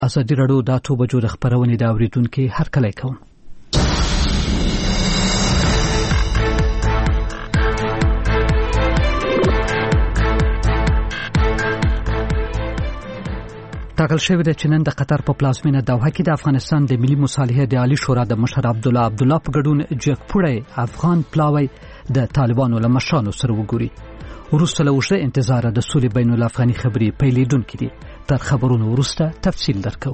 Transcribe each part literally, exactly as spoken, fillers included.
ازادي راډیو د اته بجو د خبرونې د اوریدونکو هرکلی کوم. ټاکل شوې ده چې نن د قطر په پلازمینه دوحه کې د افغانستان د ملي مصالحې د عالی شورا د مشر عبدالله عبدالله په ګډون جګپوړی افغان پلاوی د طالبانو له مشرانو سره وګوري. وروسته له اوږده انتظاره د سولې بین الافغاني خبرې پیلېدونکې دي. تر خبرونو وروسته تفصیل درکو.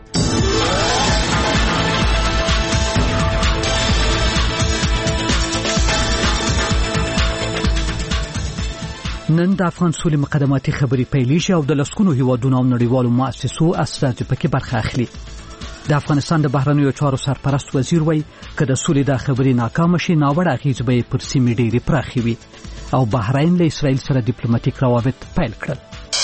نن د افغان سولې مقدماتي خبرې پیلېږي او د لسګونو هیوادونو او نړیوالو مؤسسو استازي پکې برخه اخلي. د افغانستان د بهرنیو چارو سرپرست وزیر وایي که د سولې د خبرې ناکامه شي ناوړه اغېزې به یې پر سیمې ډېرې پراخې وي او بحرین له اسرائیل سره ډیپلوماټیک روابط پیل کړل.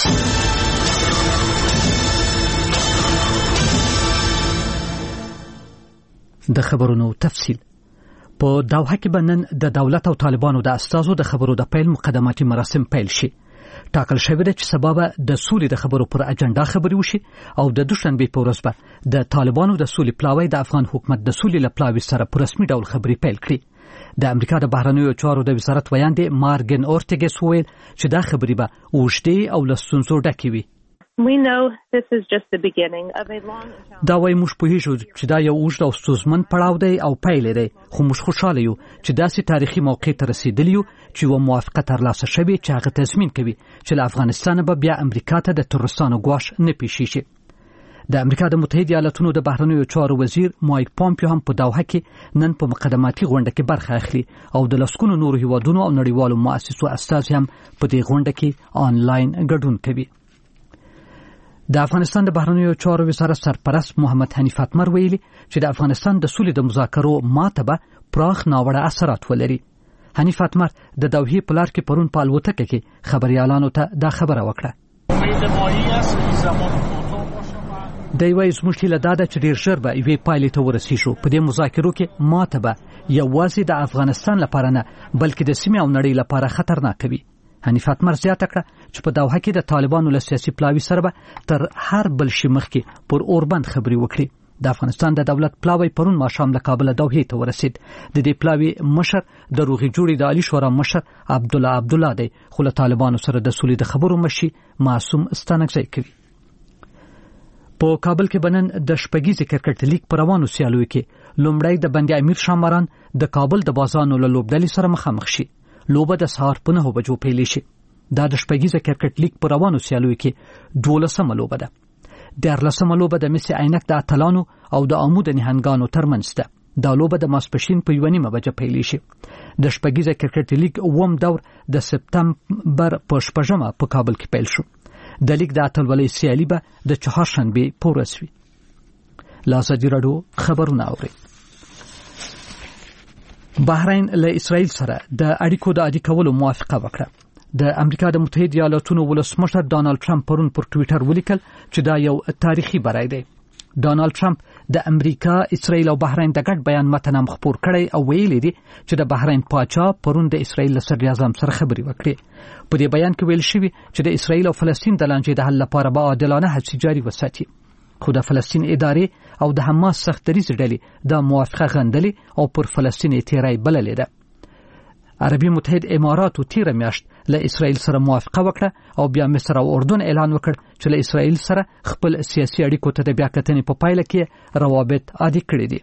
د خبرونو تفصیل. په دوحه کې به نن د دولت او طالبانو د استازو د خبرو د پیل مقدماتي مراسم پیل شي. ټاکل شوې ده چې سبا به د سولې د خبرو پر اجنډا خبرې وشي او د دوشنبې په ورځ به د طالبانو د سولې پلاوی د افغان حکومت د سولې له پلاوي سره په رسمي ډول خبرې پیل کړي. د امریکا د بهرنیو چارو د وزارت ویاندې مارګن اورټیګس وویل چې دا خبرې به اوږدې او له ستونزو ډکې وي. We know this is just the beginning of a long دا وایي موږ پوهیږو چې دا یو اوږد او ستونزمن پړاو دی او پیل دی، خو موږ خوشاله یو چې داسې تاریخي موقع ته رسیدلی یو چې یوه موافقه ترلاسه شوې چې هغه تضمین کوي چې له افغانستانه به بیا امریکا ته د تروریستانو ګواښ نه پیښې شي. د امریکا د متحده ایالاتونو د بهرنیو چارو وزیر مایک پامپیو هم په دوحه کې نن په مقدماتي غونډه کې برخه اخلي او د لسګونو نورو هیوادونو او نړیوالو مؤسسو استازي هم په دې غونډه کې آنلاین ګډون کوي. د افغانستان د بهرنیو چارو وزارت سرپرست محمد حنیف اتمر ویلي چې د افغانستان د سولې د مذاکرو ماته به پراخ ناوړه اثرات ولري. حنیف اتمر د دوحې په لار کې پرون په الوتکه کې خبريالانو ته دا خبره وکړه. دی وایي زموږ هیله دا ده چې ډېر ژر به یوې پایلې ته ورسیږو. په دې مذاکرو کې ماته به یوازې د افغانستان لپاره نه بلکې د سیمې او نړۍ لپاره خطرناک وي. حنیف اتمر زیاته کړه چې په دوحه کې د طالبانو له سیاسي پلاوي سره به تر هر بل شي مخکې پر اوربند خبرې وکړي. د افغانستان د دولت پلاوی پرون ماښام له کابل دوحې ته ورسید. د دې پلاوي مشر د روغې جوړې د عالی شورا مشر عبدالله عبدالله دی، خو له طالبانو سره د سولې د خبرو مشي معصوم ستانکزی کوي. په کابل کې بنن د شپږیزې کرکټ لیګ په روانو سیالیو کې لومړی د بند امیر شامران د کابل د بازانو له لوبډلې سره مخامخ شي. لوبه د سهار په نهو بجو پیل شي. دا د شپږیزه کرکټ لیګ په روانو سیالیو کې دولسمه لوبه ده. دیارلسمه لوبه د مس عینک د اتلانو او د عمود نهنګانو ترمنځ ده. دا لوبه د ماسپښین په یوه نیمه بجه پیل شي. د شپږیزه کرکټ لیګ اووم دور د سپتمبر په شپږمه په کابل کې پیل شو. د لیګ د اتلولۍ سیالي به د چهارشنبې په ورځ وي. له ازادي راډیو خبرونه اورئ. بحرین له اسرائیل سره د اړیکو د عادي کولو موافقه وکړه. د امریکا د متحده ایالاتونو ولسمشر ډانلډ ټرمپ پرون پر ټوئیټر ولیکل چې دا یو تاریخي بری دی. ډانلډ ټرمپ د امریکا، اسرائیل او بحرین د ګډ بیان متن هم خپور کړی او ویلي دی چې د بحرین پاچا پرون د اسرائیل له صدر اعظم سره خبرې وکړې. په دې بیان کې ویل شوی چې د اسرائیل او فلسطین د لانجې د حل لپاره به عادلانه هڅې جاري وساتي. خو د فلسطین ادارې او د حماس سخت دریځ ډلې د موافقه غندلې او پر فلسطین تیرای بللې ده. عربي متحد اماراتو تیر میاشت له اسرائیل سره موافقه وکړه او بیا مصر او اردن اعلان وکړ چې له اسرائیل سره خپل سیاسي اړیکو ته د بیا کتنې په پایله کې روابط عادي کړي دي.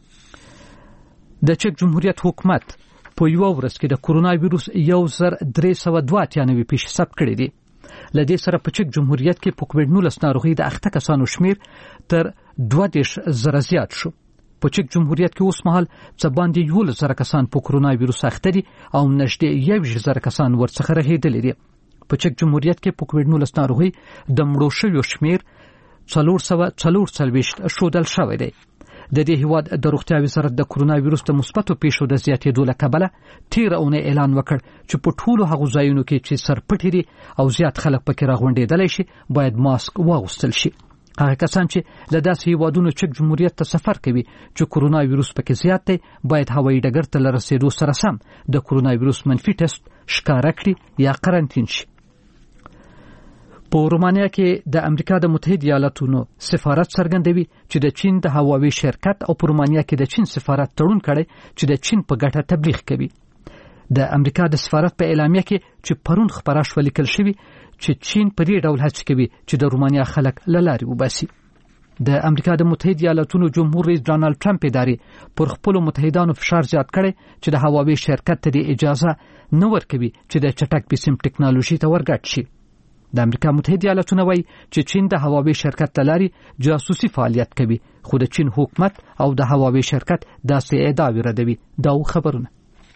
د چک جمهوریت حکومت په یو ورځ کې د کرونا وایروس یو زر درې سوه دوه اتیا نوي پیښې ثبت کړي دي. لدې سره په چک جمهوریت کې په کووډ نولس ناروغي د اخته کسانو شمیر تر دوه دېرش زره زیات شو. په چک جمهوریت کې اوس مهال څه باندې یولس زره کسان په کرونا وایروس اخته دي او نږدې یوویشت زره کسان ورڅخه رهیدلي دي. په چک جمهوریت کې په کووډ نولس ناروغي د مړو شویو شمیر څلور سوه څلور څلوېښت ښودل شوی دی. د دې هیواد د روغتیا وزارت د کرونا وایروس د مثبتو پیښو د زیاتېدو له کبله تېره اونۍ اعلان وکړ چې په ټولو هغو ځایونو کې چې سرپټې دي او زیات خلک پکې راغونډېدلی شي باید ماسک واغوستل شي. هغه کسان چې له داسې هیوادونو چک جمهوریت ته سفر کوي چې کرونا وایروس پکې زیات دی باید هوایي ډګر ته له رسېدو سره سم د کرونا وایروس منفي ټسټ ښکاره کړي یا قرنطین شي. په رومانیا کې د امریکا د متحده ایالاتونو سفارت څرګندوي چې د چین د هواوی شرکت او په رومانیا کې د چین سفارت تړون کړي چې د چین په ګټه تبلیغ کوي. د امریکا د سفارت په اعلامیه کې چې پرون خبره شوه لیکل شوی چې چین په دې ډول هڅه کوي چې د رومانیا خلک لارې وباسي. د امریکا د متحده ایالاتونو جمهور رئیس ډانلډ ټرمپ اداري پر خپل متحدانو فشار زیات کړي چې د هواوی شرکت ته اجازه نه ورکوي چې د چټک بسیم ټکنالوژي ته ورګډ شي. د امریکا متحده ایالاتونه وایي چې چین د هواوی شرکت لاري جاسوسي فعالیت کوي، خو د چین حکومت او د هواوی شرکت داسې ادعاوې ردوي. دا خبرونه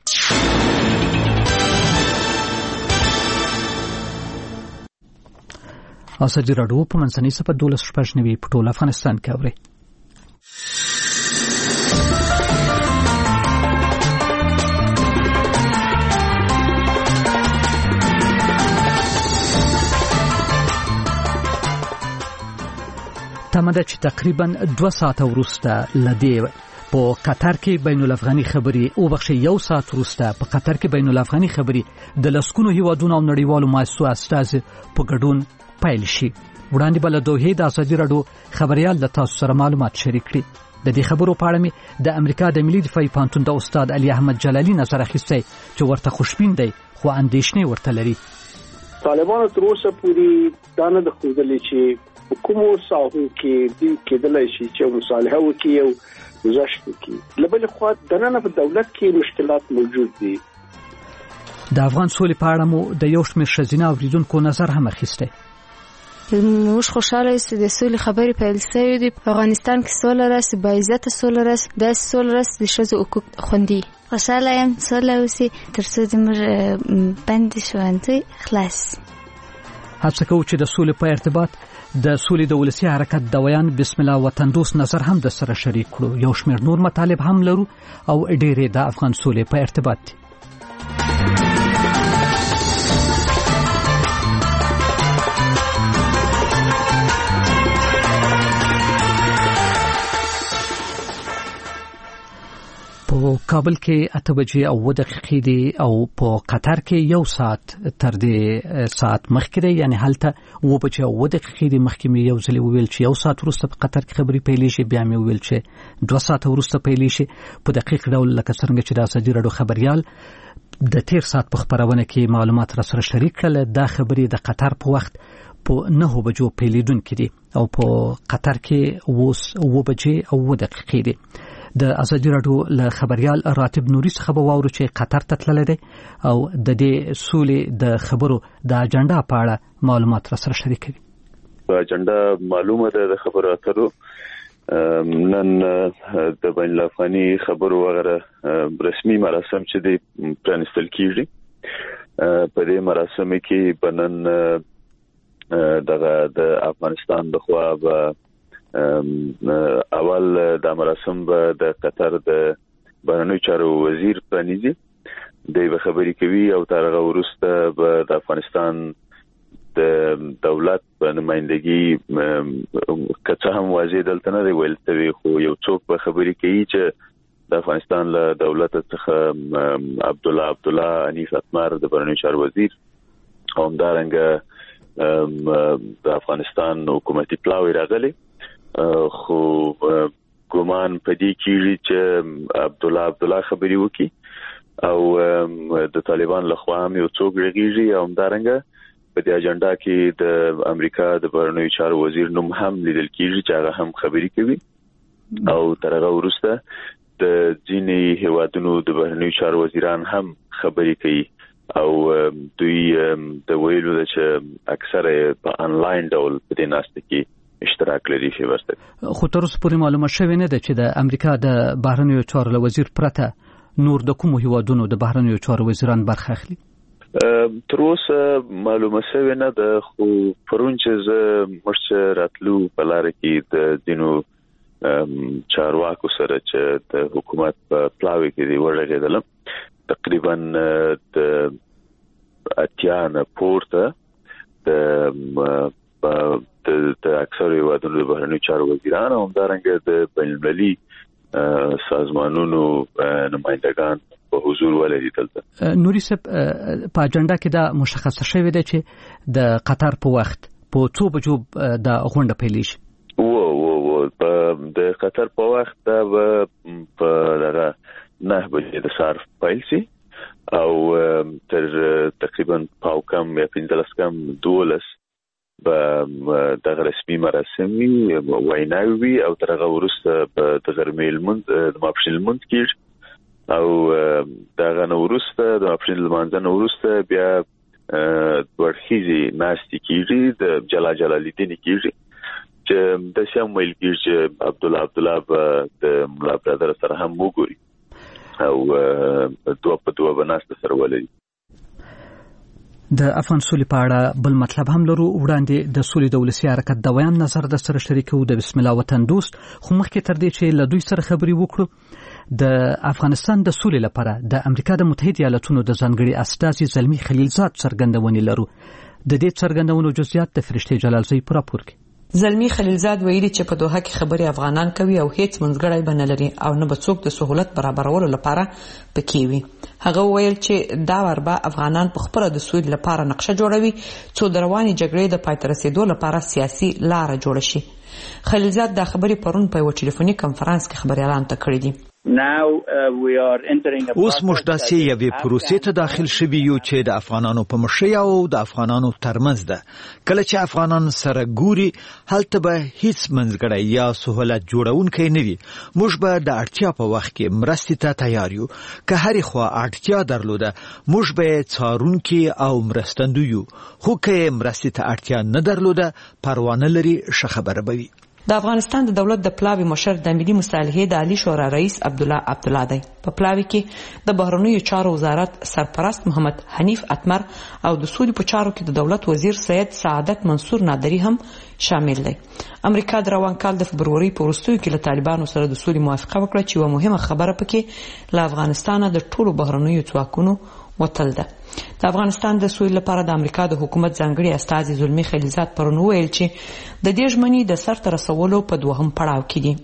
ازادي راډیو په منځنۍ صفحه دولس شپږ نوي په ټول افغانستان کې اوري. تمه ده چې تقریبا دوه ساعته وروسته لدې په قطر کې بین الافغاني خبري او بخښي یو ساعت وروسته په قطر کې بین الافغاني خبري د لسکونو هیوادونو او نړیوالو مؤسسو استاذ په ګډون پیل شي. وړاندې بل دوه د ازادي راډیو خبريال د تاسو سره معلومات شریک کړي. د دې خبرو په اړه مې د امریکا د ملي دفاعي پانتون د استاد علي احمد جلالي نظر اخیستی چې ورته خوشبین دی خو اندېښنې ورته لري. طالبانو تر اوسه پورې دا نه د خوندلې چې کومو ساحو کې د کېدلای شي چې مصالحه وکړي او گزارش وکړي. لبل خو د نن په دولت کې مشکلات موجود دي. د افغان سولې په اړه مو د یو شمېر ښځینه اوریدونکو نظر هم اخیستی. موږ خوشاله یو چې د سولې خبرې پیل شوې دي. په افغانستان کې سوله راسي، باعزته سوله راسي، د سوله راسي د ښځو حقوق خوندي. خوشاله یم سوله وسي ترڅو زموږ بند ژوندۍ خلاص. هڅه کوو چې د سولې په ارتباط د سولې د ولسی حرکت دویان بسم الله وطن دوست نظر هم د سره شریک کړو. یو شمېر نور مطالب هم لرو او ډېرې د افغان سولې په ارتباط دي. په کابل کې اته بجې او اوه دقیقې دي او په قطر کې یو ساعت تر دې ساعت مخکې دی، یعنی هلته اوه بجې او اوه دقیقې دي. مخکې مې یو ځل وویل چې یو ساعت وروسته په قطر کې خبرې پیلې شي، بیا مې وویل چې دوه ساعته وروسته پیلې شي. په دقیق ډول لکه څنګه چې د ازادي راډیو خبريال د تیر ساعت په خبرونه کې معلومات را سره شریک کړل. دا خبرې د قطر په وخت په نهه بجو پیلېدونکې دي او په قطر کې اوس اوه بجې او اوه دقیقې دي. د ازادي راډیو له خبريال راتب نوري څخه به واورو چې قطر ته تللی دی او د دې سولې د خبرو د اجنډا په اړه معلومات را سره شریکوي. اجنډا معلومه ده د خبرو اترو نن د بین الافغاني خبرو وغیره رسمي مراسم چې د پرانستل کیږي. په دې مراسم کې بنن دغه د افغانستان د خوا به اول د مراسم به د قطر د بهرنیو چارو وزیر پرانیزي. د خبري کوي او تر هغه وروسته به د افغانستان د دولت په نمائندګي کڅه هم واځي دلته نه ویل توي، خو یو څوک به خبري کوي چې د افغانستان له دولت څخه عبد الله عبد الله انیس اتمر د بهرنیو چارو وزیر او همدارنګه د افغانستان حکومتي پلاوی راغلي. خو ګومان پدې کېږي چې عبد الله عبد الله خبري وکي او د طالبان لخوا هم یو څوک رغیږي او همدارنګه په دې اجنډا کې د امریکا د بهرنیو چارو وزیر نوم هم لیدل کېږي چې هغه هم خبري کوي او تر هغه وروسته د ځینې هیوادونو د بهرنیو چارو وزیران هم خبري کوي او دوی د ویلو چې اکثره په انلاین ډول په دې ناسته کې اشتراک لري شي ورسته. خو تر اوسه پورې معلومه شوې نه ده چې د امریکا د بهرنیو چارو وزیر پرته نور د کومو هیوادونو د بهرنیو چارو وزیران برخه اخلي. تر اوسه معلومه شوې نه ده، خو پرون چې زه مشر راتلو په لار کې د دینو چارواکو سره چې د حکومت په پلاوی کې دی ورغېدلم، تقریبا د اتیا نه پورته د د اکثر هیوادونو د بهرنیو چارو وزیران او همدارنګه د بین المللي سازمانونو نمائندگان په حضور ولري. دلته نوري صاحب په اجنډا کې دا مشخصه شوې ده چې د قطر په وخت په څو بجو د غونډه پیل شي؟ و و و د قطر په وخت د په دغه نه بجې د سهار پیل شي او تر تقریبا پاو کم یا پنځلس کم دولس به د رسمي مراسم وي ویناوي او تر هغه وروسته به د غرمې لمونځ د ماپښین لمونځ کیږي او دغه نو وروسته د ماپښین لمانځه نو وروسته بیا ورخیزي ناشتي کیږي د جلا جلالالدین کیږي چې د شام ویل کیږي چې عبد الله عبد الله د مولا برادر سره هم وګوري او دوه په دوه بناسته سره ولري. د افغان سولې په اړه بل مطلب هم لرو. وړاندې د سولې د ولسي حرکت د ویان نظر د سره شریکو د بسم الله وطن دوست خو مخکې تر دې چې له دوی سره خبرې وکړو د افغانستان د سولې لپاره د امریکا د متحده ایالاتونو د ځانګړي استازي زلمی خلیلزاد څرګندونې لرو. د دې څرګندونو جزئیات د فرشته جلالزی پر راپور کې زلمی خلیلزاد ویلي چې په دوحه کې خبري افغانان کوي او هیڅ منځګړی به نه لري او نه به څوک د سہولت برابرولو لپاره پکې وي. هغه ویل چې دا وربا افغانان په خپل د سولې لپاره نقشه جوړوي څو د رواني جګړې د پای ته رسیدو لپاره سیاسي لار جوړ شي. خلیلزاد دا خبري پرون په یو ټلیفوني کانفرنس کې خبري اعلان کړی دی. اوس موږ داسې یوې پروسې ته داخل شوي یو چې د افغانانو په مشرۍ او د افغانانو ترمنځ ده. کله چې افغانان سره ګوري هلته به هیڅ منځګړی یا سہولت جوړونکی نه وي. موږ به د اړتیا په وخت کې مرستې ته تیار یو. که هرې خوا اړتیا درلوده موږ به څارونکي او مرستندوی یو، خو که مرستې ته اړتیا نه درلوده پروا نه لري ښه خبره به وي. د افغانستان د دولت د پلاوي مشر د ملي مصالحې د عالی شورا رئیس عبد الله عبد الله دی. په پلاوي کې د بهرنیو چارو وزارت سرپرست محمد حنیف اتمر او د سولې په چارو کې د دولت وزیر سید سعادت منصور نادری هم شامل دی. امریکا د روان کال د فبروري په وروستیو کې له طالبانو سره د سولې موافقه وکړه چې یوه مهمه خبره پکې له افغانستان د ټولو بهرنیو ځواکونو وتل ده. د افغانستان د سولې لپاره د امریکا د حکومت ځانګړي استازي زلمی خلیلزاد پرون ویل چې د دې ژمنې د سرته رسولو په دوهم پړاو کې دي.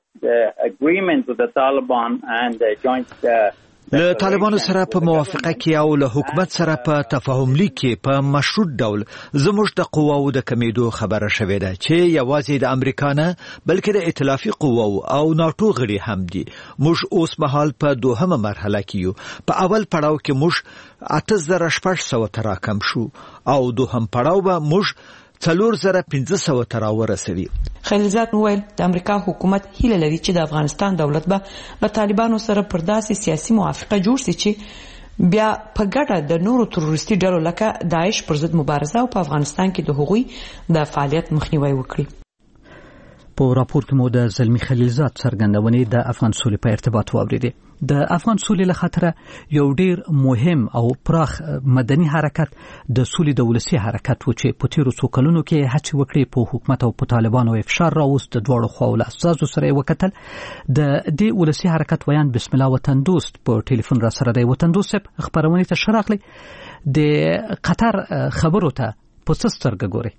له طالبانو سره په موافقه کې او له حکومت سره په تفاهم لیک کې په مشروط ډول زموږ د قواو د کمیدو خبره شوې ده چې یوازې د امریکا نه بلکې د ائتلافي قواو او ناتو غړي هم دي. موږ اوس مهال په دوهمه مرحله کې یو. په اول پړاو کې موږ اته زره شپږ سوه ته راکم شو او دوهم پړاو به موږ څلور زره پنځه سوه ته راورسوي. خلیلزاد وویل د امریکا حکومت هیله لري چې د افغانستان دولت به له طالبانو سره پر داسې سیاسي موافقه جوړ شي چې بیا په ګډه د نورو تروریستي ډلو لکه داعش پر ضد مبارزه او په افغانستان کې د هغوی د فعالیت مخنیوي وکړي. په راپور کې مو د زلمی خلیلزاد څرګندونې د افغان سولې په ارتباط واوریدې. د افغان سولې له خاطره یو ډیر مهم او پراخ مدني حرکت د سولې د ولسي حرکت و چې په تیرو څو کلونو کې هڅې وکړې په حکومت او په طالبانو فشار راوست. د دواړو خواو له اساسو سره وکتل. د دې ولسي حرکت ویان بسم الله وطن دوست په ټلیفون را سره دی. وطن دوست خبرونه ته شراغلی د قطر خبرو ته په څه سترګه ګوري؟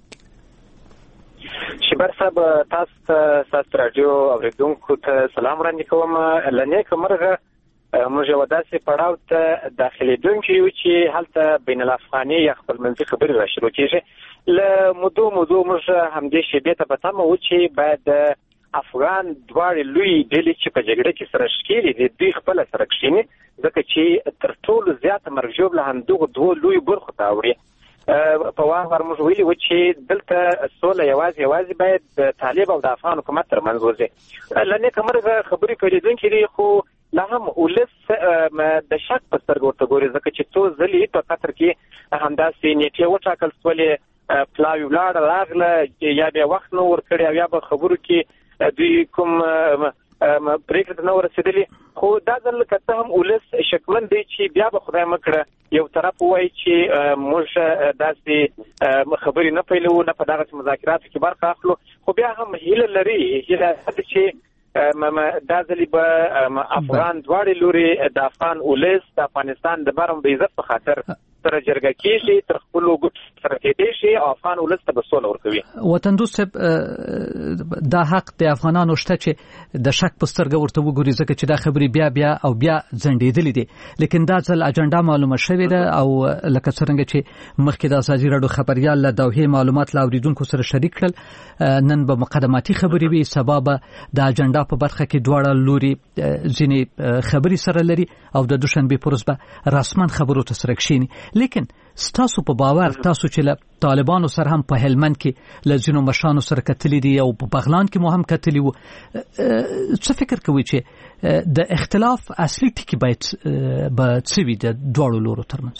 شبر صاحب تاسو تاسو رادیو اوریدونکو ته سلام وړاندې کوم. لنیک مرغه موږ یو داسې پړاو ته داخليدونکو یو چې هلته بین الافغاني یا خپلمنځي خبرې را شروع کیږي. له مودو مودو موږ همدې شیبې ته پته مو چې باید افغان دواړې لوی ډلې چې په جګړه کې سره ښکېلې دي دوی خپل سره کښیني ځکه چې تر ټولو زیاته مرګ ژوبله همدغو دوو لویو برخو ته اوړي. په واقع موږ ویلي و چې دلته سوله یوازې یوازې باید د طالب او د افغان حکومت ترمنځ وځي. له نیکه مرغه خبرې پیلېدونکي دي خو لا هم ولس د شک په سترګو ورته ګوري ځکه چې څو ځلې په قطر کې همداسې نیټې وټاکل شولې پلاوي ولاړه راغله یا بیا وخت نه ورکړی او یا به خبرو کې دوی کوم پریکړه نه ورسېدلې. خو دا ځل که څه هم ولس شکمن دی چې بیا به خدای مکړه یو طرف وایي چې موږ داسې خبرې نه پیلوو نه په دغسې مذاکراتو کې برخه اخلو خو بیا هم هیله لري هیله ده چې دا ځلې به افغان دواړې لوري د افغان ولس د افغانستان د برم د عزت په خاطر سره جرګه کېږي تر خپلو ګوتو سره کېدای شي او افغان ولس ته به سوله ورکوي. وطن دوست صاحب دا حق د افغانانو شته چې د شک په سترګه ورته وګوري ځکه چې دا خبرې بیا بیا او بیا ځنډېدلې دي، لیکن دا ځل اجنډا معلومه شوې ده او لکه څنګه چې مخکې د ازادي راډیو خبريال له دوحې معلومات لا اوریدونکو سره شریک کړل، نن به مقدماتي خبرې وي، سبا به د اجنډا په برخه کې دواړه لوري ځینې خبرې سره لري او د دوشنبه پروز به رسما خبرو ته سره کښیني. لیکن ستاسو په باور تاسو چې له طالبانو سره هم په هلمند کې له ځینو مشرانو سره کتلې دي او په بغلان کې مو هم کتلې وو، څه فکر کوئ چې د اختلاف اصلي ټکی باید به څه وي د دواړو لورو ترمنځ؟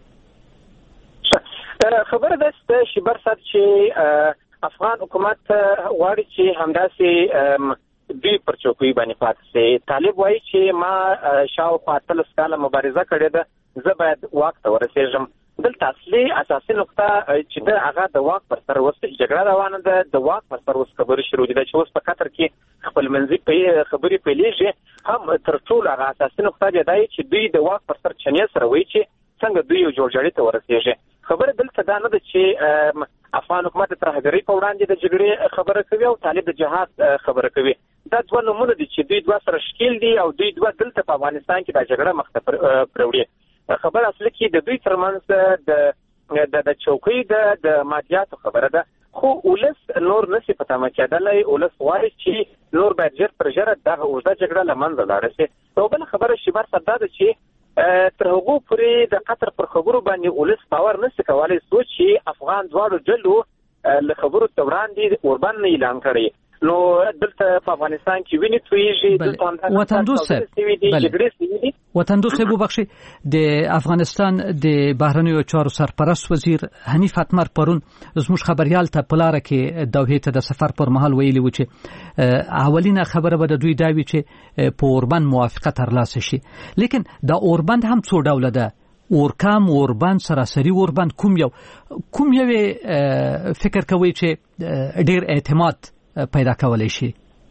خبره ده چې برسات چې افغان حکومت غواړي چې همداسې دوی پر چوکۍ باندې پاتې شي. طالب وایي چې ما شاوخوا اتلس کاله مبارزه کړې ده، زه باید واک ته ورسېږم. دلته اصلي اساسي نقطه چې د هغه د واک پر سر اوس جګړه روانه ده، د واک پر سر اوس خبرې شروع دي چې اوس په قطر کې خپلمنځي خبرې پیلېږي. هم تر ټولو هغه اساسي نقطه دی چې دوی د واک پر سر چنې سره وایي چې څنګه دوی یو جوړجاړي ته ورسېږي. خبره دلته دا نه ده چې افغان حکومت د ترهګرۍ په وړاندې د جګړې خبره کوي او طالب د جهاد خبره کوي. دا دوه نومونه دي چې دوی دوه سره شکیل دي او دوی دوه دلته په افغانستان کې د جګړه مخ ته پروړي. خبره اصل کې د دوی ترمنځ د د چوکۍ د مادیاتو خبره ده، خو ولس نور نشي په تمه کېدلی. ولس غواړي چې نور باید ژر پر ژره دغه اوږده جګړه له منځه لاړه شي. او بله خبره شمار صد ده چې تر هغو پورې د قطر پر خبرو باندې ولس باور نشي کولی سوچ چې افغان دواړو ډلو له خبرو ته وړاندې اوربند نه اعلان کړی. نو دلته په افغانستان کې ویني تویږي، دلته هم وطن دوست وطن دوست وبخښي د افغانستان د بهرنیو چارو سرپرست وزیر حنیف اتمر پرون زموږ خبريال ته په لاره کې دوحې ته د سفر پر مهال ویلي و چې اولینه خبره به د دوی دا وي چې په اوربند موافقه ترلاسه شي. لیکن دا اوربند هم څو ډوله ده، اورکام، اوربند، سراسري اوربند، کوم یو کوم یو فکر کوي چې ډیر اعتماد پیدا کولای شي؟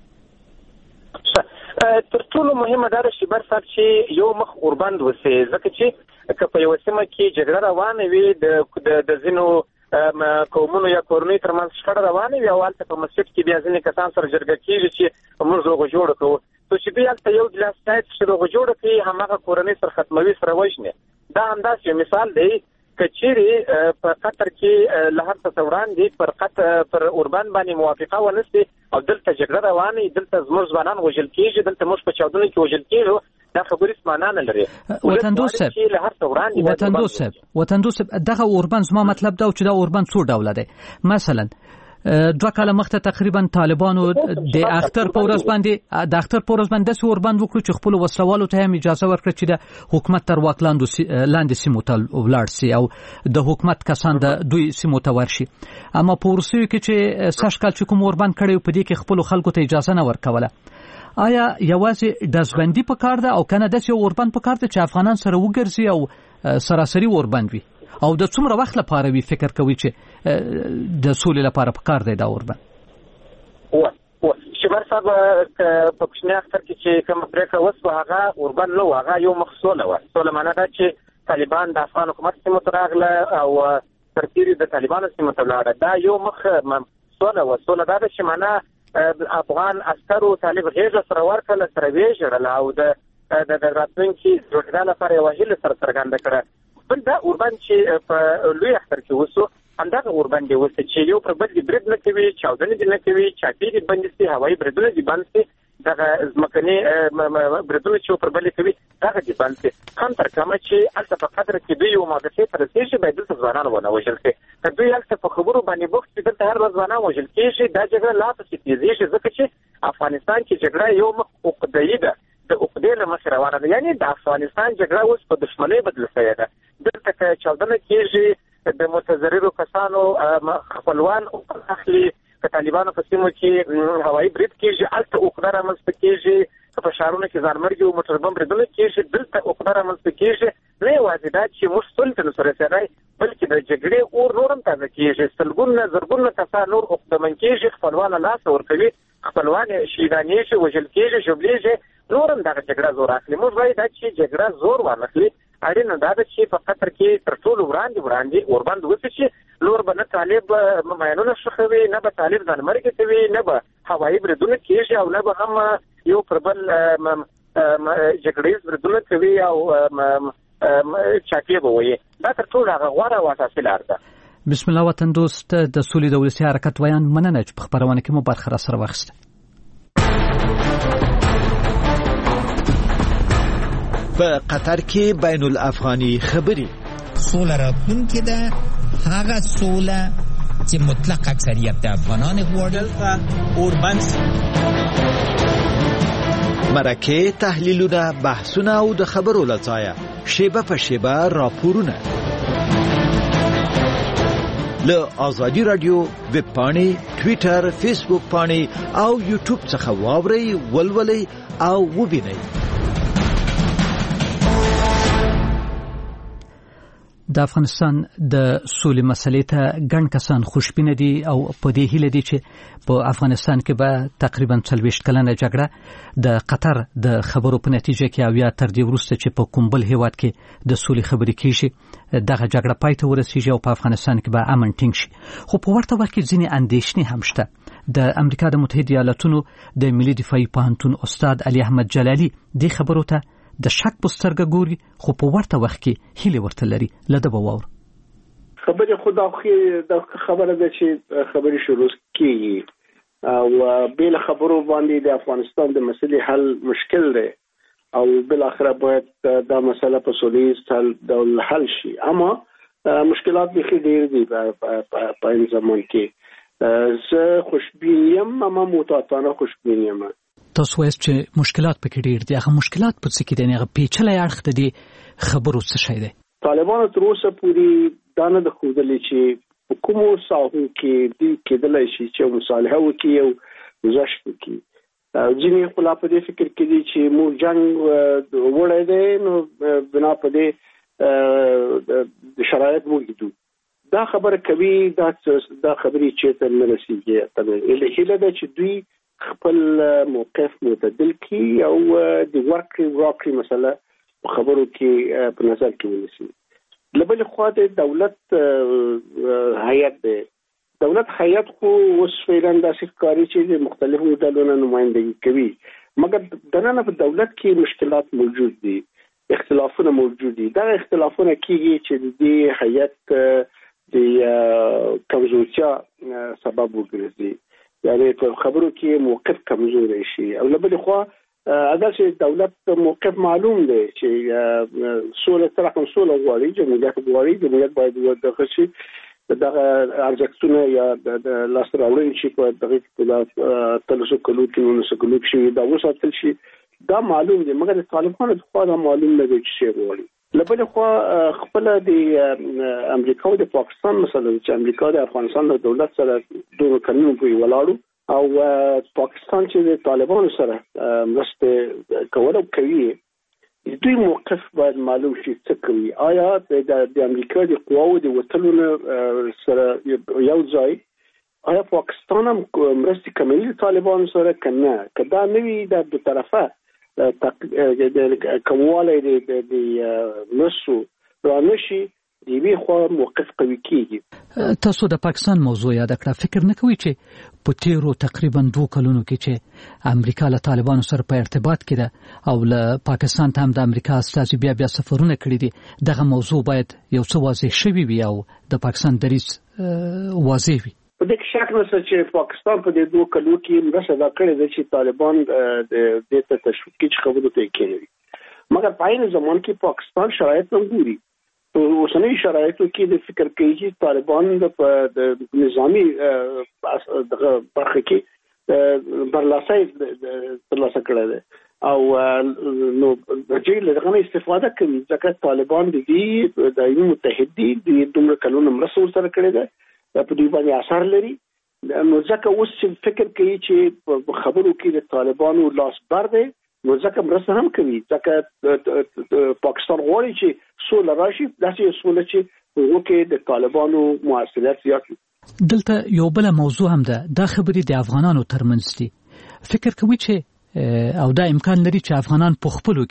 تر ټولو مهمه دا ده چې برسات چې یو مخ اوربند وسي، ځکه چې که په یو سیمه کې جګړه روانه وي د د ځینو قومونو یا کورنۍ ترمنځ شخړه روانه وي او هلته په مسجد کې بیا ځینې کسان سره جرګه کېږي چې موږ روغه جوړه کوو، نو چې دوی هلته یو ګیلاس چای چې روغه جوړه کړي هماغه کورنۍ سره ختموي، سره وژني. دا همداسې یو مثال دی که چیرې په قطر کې له هر څه وړاندې پر قطر پر اوربند باندې موافقه ونه شي او دلته جګړه روانه وي، دلته زموږ ځوانان وژل کېږي، دلته موږ په چاودنو کې وژل کېږو، دا خبرې معنا نه لري. وطن دوست صاحب وطن دوست صاحب وطن دوست صاحب دغه اوربند زما مطلب دا چې دا اوربند څو ډوله دی. مثلا دوه کاله مخته تقریبا طالبانو د اختر په ورځ باندې د اختر په ورځ باندې سو اوربند وکړو چې خپل وسلوالو ته هم اجازه ورکړي چې د حکومت تر واک لاندې سیمو ته ولاړ شي او د حکومت کسان د دوی سیمو ته ورشي. اما په ورسوي کې چې سږ کال چې کوم اوربند کړي په دې کې خپل خلکو ته اجازه نه ورکوله. آیا یوازې دزبندي په کار ده او کنه د یو اوربند په کار ده چې افغانان سره وګرځي او سراسري اوربند وي او د څومره وخت لپاره وی فکر کوي چې د سولې لپاره په کار دی دا اوربند؟ و و شمار صاحب په کوچنی اختر کې چې کوم پریکړه وسوه هغه اوربند نو هغه یو مخصوصه و. سوله معنا دا چې طالبان د افغان حکومت سیمه ته راغله او ترتیب د طالبانو سیمه ته لاړه، دا یو مخ سوله و. سوله دا چې معنا افغان عسکرو طالب غیږ سره ورکړه، سره ویژړل او د د راتلونکي جوړېدا لپاره یو هیله سره څرګنده کړه. بل دا اوربند چې په لوی اختر کې وسو همدغه اوربند دی وسه چې یو پر بل دې برید نه کوي، چاودنې دې نه کوي، چاپی دې بند شي، هوایي بریدونه دې بند شي، دغه ځمکني بریدونه چې پر بل کوي دغه دې بند شي. هم تر کومه چې هلته په قدر کې دوی یو موافقې ته رسېږي باید دلته ځوانان ونه وژل شي. که دوی هلته په خبرو باندې بوخت شي دلته هر ورځ ځوانان وژل کېږي، دا جګړه لا پسې تېزېږي، ځکه چې افغانستان کې جګړه یو مخ عقده‌یي ده، د عقدې له مخې روانه ده. یعنې د افغانستان جګړه اوس په دښمنۍ بدله شوې ده. دلته که چاودنه کېږي د متضررو کسانو خپلوان اخلي، که طالبانو په سیمو کې هوایي برید کېږي هلته عقده رامنځته کېږي، که په ښارونو کې ځانمرګي او موټر بم بریدونه کېږي دلته عقده رامنځته کېږي. نه یوازې دا چې موږ سولې ته نسو رسېدی بلکې د جګړې اور نور هم تازه کېږي، سلګونه زرګونه کسان نور عقدهمن کېږي، خپلوان له لاسه ورکوي، خپلوان شهیدانېږي، وژل کېږي، ژوبلېږي، نور هم دغه جګړه زور اخلي. موږ وایو دا چې جګړه زور وانخلي اړینه دا ده چې په قطر کې تر ټولو وړاندې وړاندې ورباندې وڅ چې لور به نه طالب مماینونه شخوي نه به طالب ځانمرګي کوي نه به هوایي بریدونه کېږي او نه به هم یو پر بل جګړیز بریدونه کوي او چاپی به وي. دا تر ټولو هغه غوره او اساسي لار ده. بسم الله وطن دوست د سولې د ولسي حرکت ویان مننه چې په خبرونه کې مو برخه را سره واخیسته. په قطر کې بین الافغاني خبري سوله راتلونکې ده، هغه سوله چې مطلق اکثریت د افغانان غواړي. اوربنس مرکه تحلیلونه بحثونه او د خبرو لڅایا شیبه په شیبه راپورونه له آزادی رادیو ویب پاڼې، ټوئیټر، فیسبوک پاڼې او یوټیوب څخه واورئ، ولولئ او وبینئ. د افغانستان د سولې مسلې ته ګڼ کسان خوشبینه دي او په دې هیله دي چې په افغانستان کې به تقریبا څلوېښت کلنه جګړه د قطر د خبرو په نتیجه کې او یا تر دې وروسته چې په کوم بل هیواد کې د سولې خبرې کیږي دغه جګړه پای ته ورسیږي او په افغانستان کې به امن ټینګ شي. خو په ورته وخت کې ځینې اندېښنې هم شته. د امریکا د متحده ایالاتونو د ملي دفاعي پوهنتون استاد علي احمد جلالي دې خبرو ته د شک په سترګه ګوري، خو په ورته وخت کې هیله ورته لري. لده به واور خبره خدا خو د خبره ده چې خبرې شروع کیږي او بل خبرو باندې د افغانستان د مسلې حل مشکل دی او بل اخره باید دا مسله په سولې سره حل شي. اما مشکلات به ډېر دي په این زمان کې. زه خوشبین یم اما متعاطفانه خوشبین یم. تاسو وایئ چې مشکلات پکې ډېر دي. هغه مشکلات په څه کې دي؟ هغه پیچلې اړخ د دې خبرو څه شی دی؟ طالبانو تر اوسه پورې دا نه د ښودلې چې کومو ساحو کې دې کېدلی شي چې مصالحه وکړي او گذشت وکړي. ځینې خو لا په دې فکر کې دي چې موږ جنګ وړی دی نو بنا په دې شرایط موجود. دا خبره کوي دا دا خبرې چېرته نه رسېږي. هیله ده چې دوی خپل موقف معتدل کی او د ورکړې ورکړې مسله په خبرو کې په نظر کې ونیسي. لبل خو د دولت هیئت دی. دولت هیئت خو اوس فعلا داسې ښکاري چې د مختلفو ډلو نمایندګي کوي، مګر دننه په دولت کې مشکلات موجود دي، اختلافونه موجود دي. دا اختلافونه کېږي چې د دې هیئت د کمزورتیا سبب وګرځي، یعنی په خبرو کې موقف کمزوري شي. او لبل خو اگر چې دولت موقف معلوم دی چې سوله سره کوم سوله غواړي، جمهوریت غواړي، جمهوریت باید دغه شي دغه ارزښتونه یا د لاس راوړل شي په دغه په تلسو کلو کې نو سکلو کې دا وساتل شي. دا معلوم دی، مګر طالبانو خو دا معلوم نه دی چې غواړي. لبل خو خپل د امریکا او د پاکستان مسله چې امریکا د افغانستان د دولت سره دوه قانون په ولاړو او پاکستان چې د طالبانو سره مرسته کوله کوي، دوی موقف باید معلوم شي څه کوي. آیا د امریکا د قواو د وټلونو سره یو ځای آیا پاکستان هم مرسته کوي طالبانو سره کنه؟ کدا نوی د دوه طرفه کومواله د نسو رانشي دی وی خو موقف قوي کیږي. تاسو د پاکستان موضوع یاد کړه، فکر نه کوئ چې په تیرو تقریبا دوه کلونو کې چې امریکا له طالبانو سره په ارتباط کې ده او له پاکستان ته هم د امریکا استازي بیا بیا سفرونه کړي دي، دغه موضوع باید یو څه واضح شوي وي او د پاکستان دریځ واضح وي؟ په دې کې شک نشته چې پاکستان په دې دوه کلو کې مرسته دا کړې ده چې طالبان د دې ته تشویق خبرو ته کوي، مګر په عین زمان کې پاکستان شرایط نه ګوري. په اوسنۍ شرایطو کې د فکر کوي چې طالبان د نظامی دغه برخه کې برلاسي ترلاسه کړی دی او نو د جیل دغه استفاده کوي ځکه طالبان د دې د یو متحد دي د دومره کلونو مرسته سره کړی دی په دې باندې اثر لري. نو ځکه اوس فکر کوي چې خبرو کې د طالبانو لاس بر دی، نو ځکه مرسته هم کوي ځکه پاکستان غواړي چې سوله راشي، داسې سوله چې وکړي د طالبانو موثریت زیات وي. دلته یو بل موضوع هم ده، دا خبرې د افغانانو ترمنځ دي. فکر کوي چې او دا امکان لري چې افغانان په خپلو کې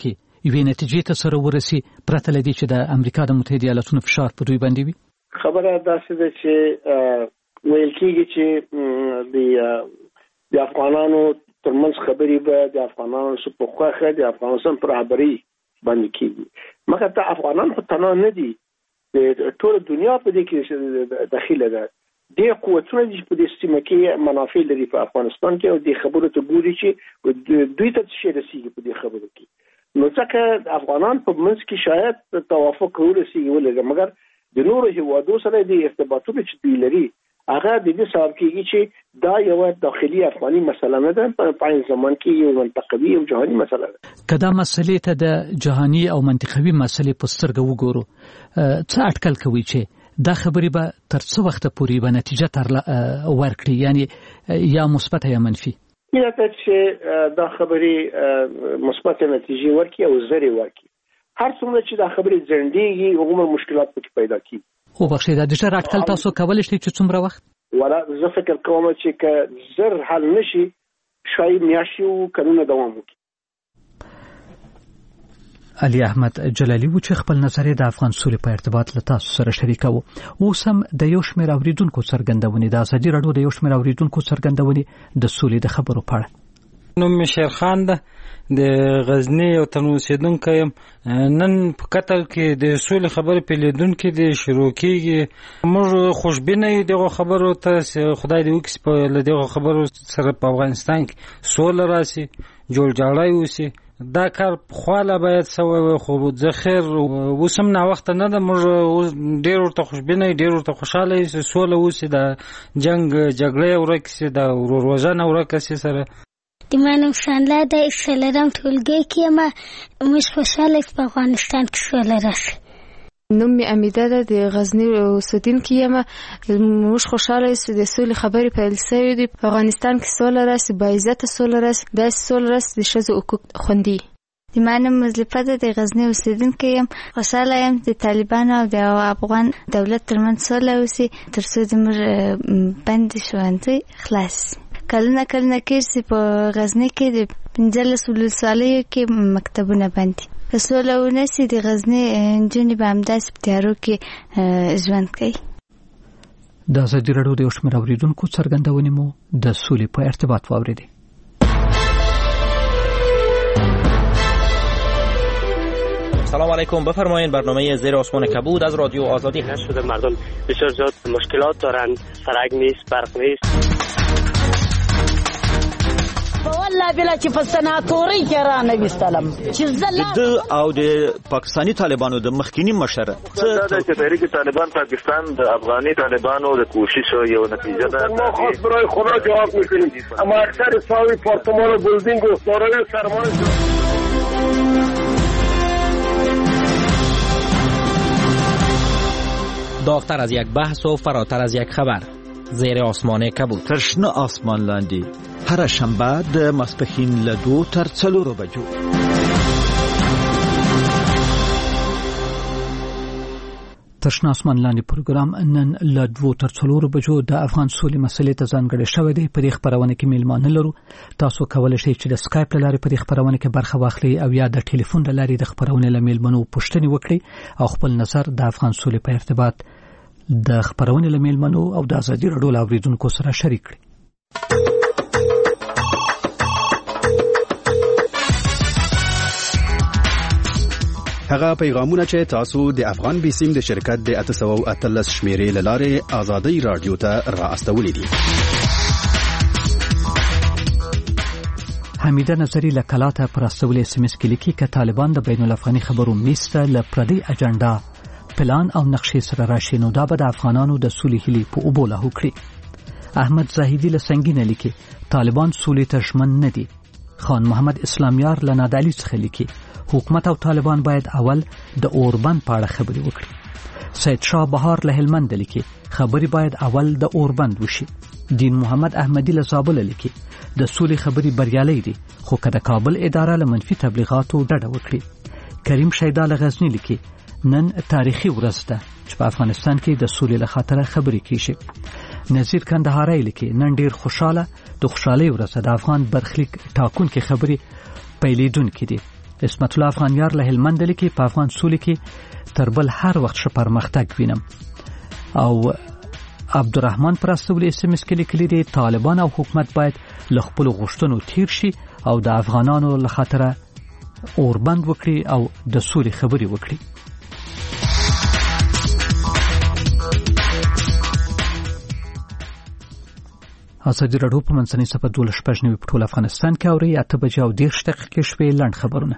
یوې نتیجې ته سره ورسي پرته له دې چې د امریکا د متحده ایالاتونو فشار پر دوی باندې وي؟ خبره داسې ده چې ویل کېږي چې د د افغانانو ترمنځ خبرې به د افغانانو په خوښه د افغانستان پر رهبري باندې کېږي، مګر ته افغانان خو تنها نه دي، ټول دنیا په دې کې داخله ده. د قوتونه چې په دې سیمه کې منافع لري په افغانستان کې، او د خبرو ته ګوري چې دوی ته څه رسیږي په دې خبرو کې. نو ځکه افغانان په منځ کې شاید توافق ورسیږي ولري، مګر د نورو هیوادو سره د ارتباطاتو چې دوی لري هغه د دې سبب کېږي چې دا یو داخلي افغاني مسله نه ده، په پای زمان کې یو منطقوي او جهاني مسله ده. کدا مسلې ته د جهاني او منطقوي مسلې په سترګه وګورو، څه اټکل کوي چې دا خبرې به تر څو وخت پورې به نتیجه تر ورکړي، یعنی یا مثبت یا منفي؟ یا ته چې دا خبرې مثبت نتیجه ورکړي او زری ورکړي، هر څومره چې دا خبرې ځنډېږي هغومره مشکلات پکې پیدا کیږي. خو بخښئ دا د ژر اټکل تاسو کولی شئ چې څومره وخت؟ ولا زه فکر کوم چې که زر حل نشي شاید میاشتې او کلونه دوام وکړي. علي احمد جلالي و چې خپل نظر د افغان سولې په ارتباط له تاسو سره شریکاوه. اوس هم د یو شمېر اوریدونکو څرګندونې د ازادي راډیو د یو شمېر اوریدونکو څرګندونې د سولې د خبرو په اړه. نوم مې شیرخان ده، د غزنی او تنو اوسېدونکی یم. نن په قطر کې د سولې خبرې په لیدونکو د شروع کېږي. موږ خوشبینه یو دغه خبرو ته، خدای دې وکړي په له دغه خبرو سره په افغانستان کې سوله راسي، جوړجاړی وسي. دا کار پخواله باید سوی وي، خو زه خیر اوس هم ناوخته نه ده. موږ ډېر ورته خوشبینه یو، ډېر ورته خوشحاله یو چې سوله وسي، د جنګ جګړې ورکه سي، د وروژنه ورکه سي سره. د منم شانله د څلورم ټولګي کې یم. موږ خوشحاله یو په افغانستان کې سوله راسي. نوم مې امیده ده، د غزنی اوسېدونکې یم. موږ خوشحاله یو چې د سولې خبرې پیل شوې دي، په افغانستان کې سوله راسي، باعزته سوله راسي، داسې سوله راسي د ښځو حقوق خوندي. د منم مزلفه ده، د غزنی اوسېدونکې یم. خوشحاله یم د طالبانو او د افغان دولت ترمنځ سوله وسي، تر څو زموږ بندې ښوونځي خلاص شي. کلونه کلونه کېږي چې په غزنی کې د پنځلس ولسوالیو کې مکتبونه بند دي. که سوله ونه سي د غزنی نجونې به همداسې په تیارو کې ژوند کوي. د ازادي راډیو د یو شمېر اوریدونکو څرګندونې مو د سولې په ارتباط واورېدې. سلام علیکم، بفرمایید. برنامه زیر آسمان کبود از رادیو آزادی هست. شده مردم بسیار زیاد مشکلات دارن، سرک نیست، برق نیست. والله بلا چې په سناتوري کې را نه وستلم چې زله د او د پاکستانی طالبانو د مخکینی مشر دا چې تحریک طالبان پاکستان د افغاني طالبانو د کوشش یو نتیجه ده. ما خاص برای خدا جواب میکنیم، اما اکثر ساوی پارتمان و بلدینگ و دارای سرمایه داغتر از یک بحث و فراتر از یک خبر، زیر آسمان کبود. ترشنه آسمان لاندې هر شنبه د ماسپښین له دوه تر څلورو بجو. ترشنه آسمان لاندې پروګرام نن له دوه تر څلورو بجو د افغان سولې مسلې ته ځانګړی شوی دی. په دې خبرونه کې میلمانه لرو. تاسو کولی شئ چې د سکایپ له لارې په دې خبرونه کې برخه واخلئ او یا د ټلیفون له لارې د خبرونې له میلمنو پوښتنې وکړئ او خپل نظر د افغان سولې په ارتباط د خبرونې له میلمنو او د ازادي راډیو له اوریدونکو سره شریک کړئ. هغه پیغامونه چې تاسو د افغان بیسیم د شرکت د اته سوه او اتلس شمیرې له لارې ازادي راډیو ته را استولې دي. حمیده نظری له کلاته پر استولې اس ام اس کې لیکي چې طالبان د بین الافغاني خبرو میسته له پردي اجنډا پلان او نقشې سره راشي، نو دا به د افغانانو د سولې هلي په اوبو لاهو کړي. احمد زاهدی له سنگینه لیکي طالبان سولې ته ژمن نه دي. خان محمد اسلامیار له نادعلي څخه لیکي حکومت او طالبان باید اول د اوربند په اړه خبرې وکړي. سید شاه بهار له هلمند لیکي خبرې باید اول د اوربند وشي. دین محمد احمدی له زابل لیکي د سولې خبرې بریالي دي، خو که د کابل اداره له منفي تبلیغاتو ډډه وکړي. کریم شیدا له غزنی لیکي نن تاریخي ورځ ده چې په افغانستان کې د سولې له خاطره خبرې کیږي. نذیر کندهاری لیکي نن ډیر خوشاله د خوشحالي ورځ د افغان برخلیک ټاکونکو خبرې پیلیدونکې دي. اسمت الله افغانیار له هلمند لیکي په افغان سولې کې تر بل هر وخت ښه پرمختګ وینم. او عبدالرحمن پرستولی اس ام اس کې لیکلي دي طالبان او حکومت باید له خپلو غوښتنو تیر شي او د افغانانو له خاطره اوربند وکړي او د سولې خبرې وکړي. ازادي راډیو په منځنۍ صفحه دولس شپږ نوي په ټول افغانستان کې اوري اته بجې او دېرش دقیقې شوې. لنډ خبرونه.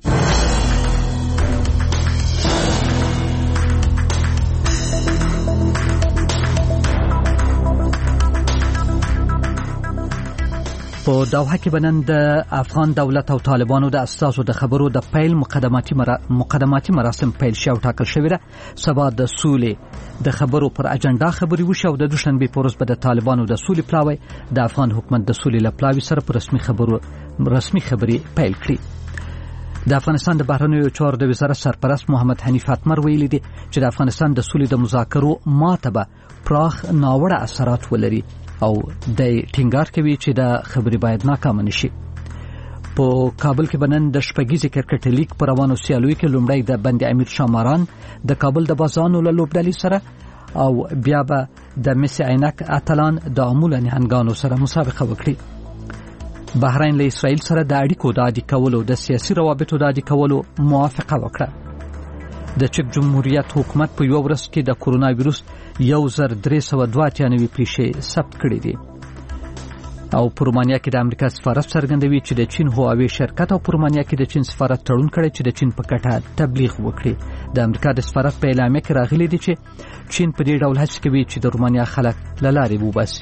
په دوحه کې بنن د افغان دولت او طالبانو د اساسو د خبرو د پیل مقدماتي مرا... مقدماتي مراسم پیل شو ټاکل شوی ده. سبا د سولې د خبرو پر اجنډا خبري وشو او د دوشنبه په ورځ به د طالبانو د سولې پلاوی د افغان حکومت د سولې لپلاوی سره پر رسمي خبرو رسمي خبري پیل کړي. د افغانستان د بهرنیو چارو د وزارت سرپرست محمد حنیف اتمر ویلي دي چې د افغانستان د سولې د مذاکرو ماته به پراخ ناوړه اثرات ولري او د ټینګار کوي چې د خبري باید ناکام نشي. په کابل کې بنن د شپږیزې کرکټ لیګ پر روانو سیالیو کې لومړی د بند امیر شاماران د کابل د بازانو له لوبډلې سره او بیا به د مسی عینک اتلان د امول نهنګانو سره مسابقه وکړي. بحرین له اسرائیل سره د اړیکو د عادي کولو د سیاسي روابطو د عادي کولو موافقه وکړه. د چک جمهوریت حکومت په یو ورځ کې د کورونا وایرس یو زر درې سوه دوه اتیا نوي پیښې ثبت کړې دي. او په رومانیا کې د امریکا سفارت څرګندوي چې د چین هواوی شرکت او په رومانیا کې د چین سفارت تړون کړی چې د چین په کټه تبلیغ وکړي. د امریکا د سفارت په اعلامیه کې راغلي دي چې چین په دې ډول هڅه کوي چې د رومانیا خلک له لارې وباسي.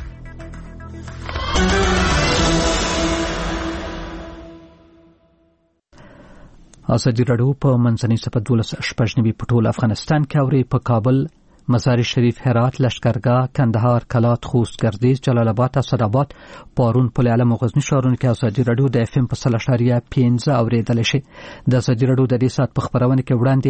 ازادي راډیو په منځنۍ صفحه دولس شپږ نوي په ټول افغانستان کې اوري. په کابل، مزار شریف، هرات، لشکرګاه، کندهار، کلات، خوست، ګردیز، جلال آباد، اسداباد، پارون، پل علم او غزنی ښارونو کې ازادي راډیو د اف ام په سل اشاریه پنځه اوریدل شي. د ازادي راډیو د دې سات په خبرونه کې وړاندې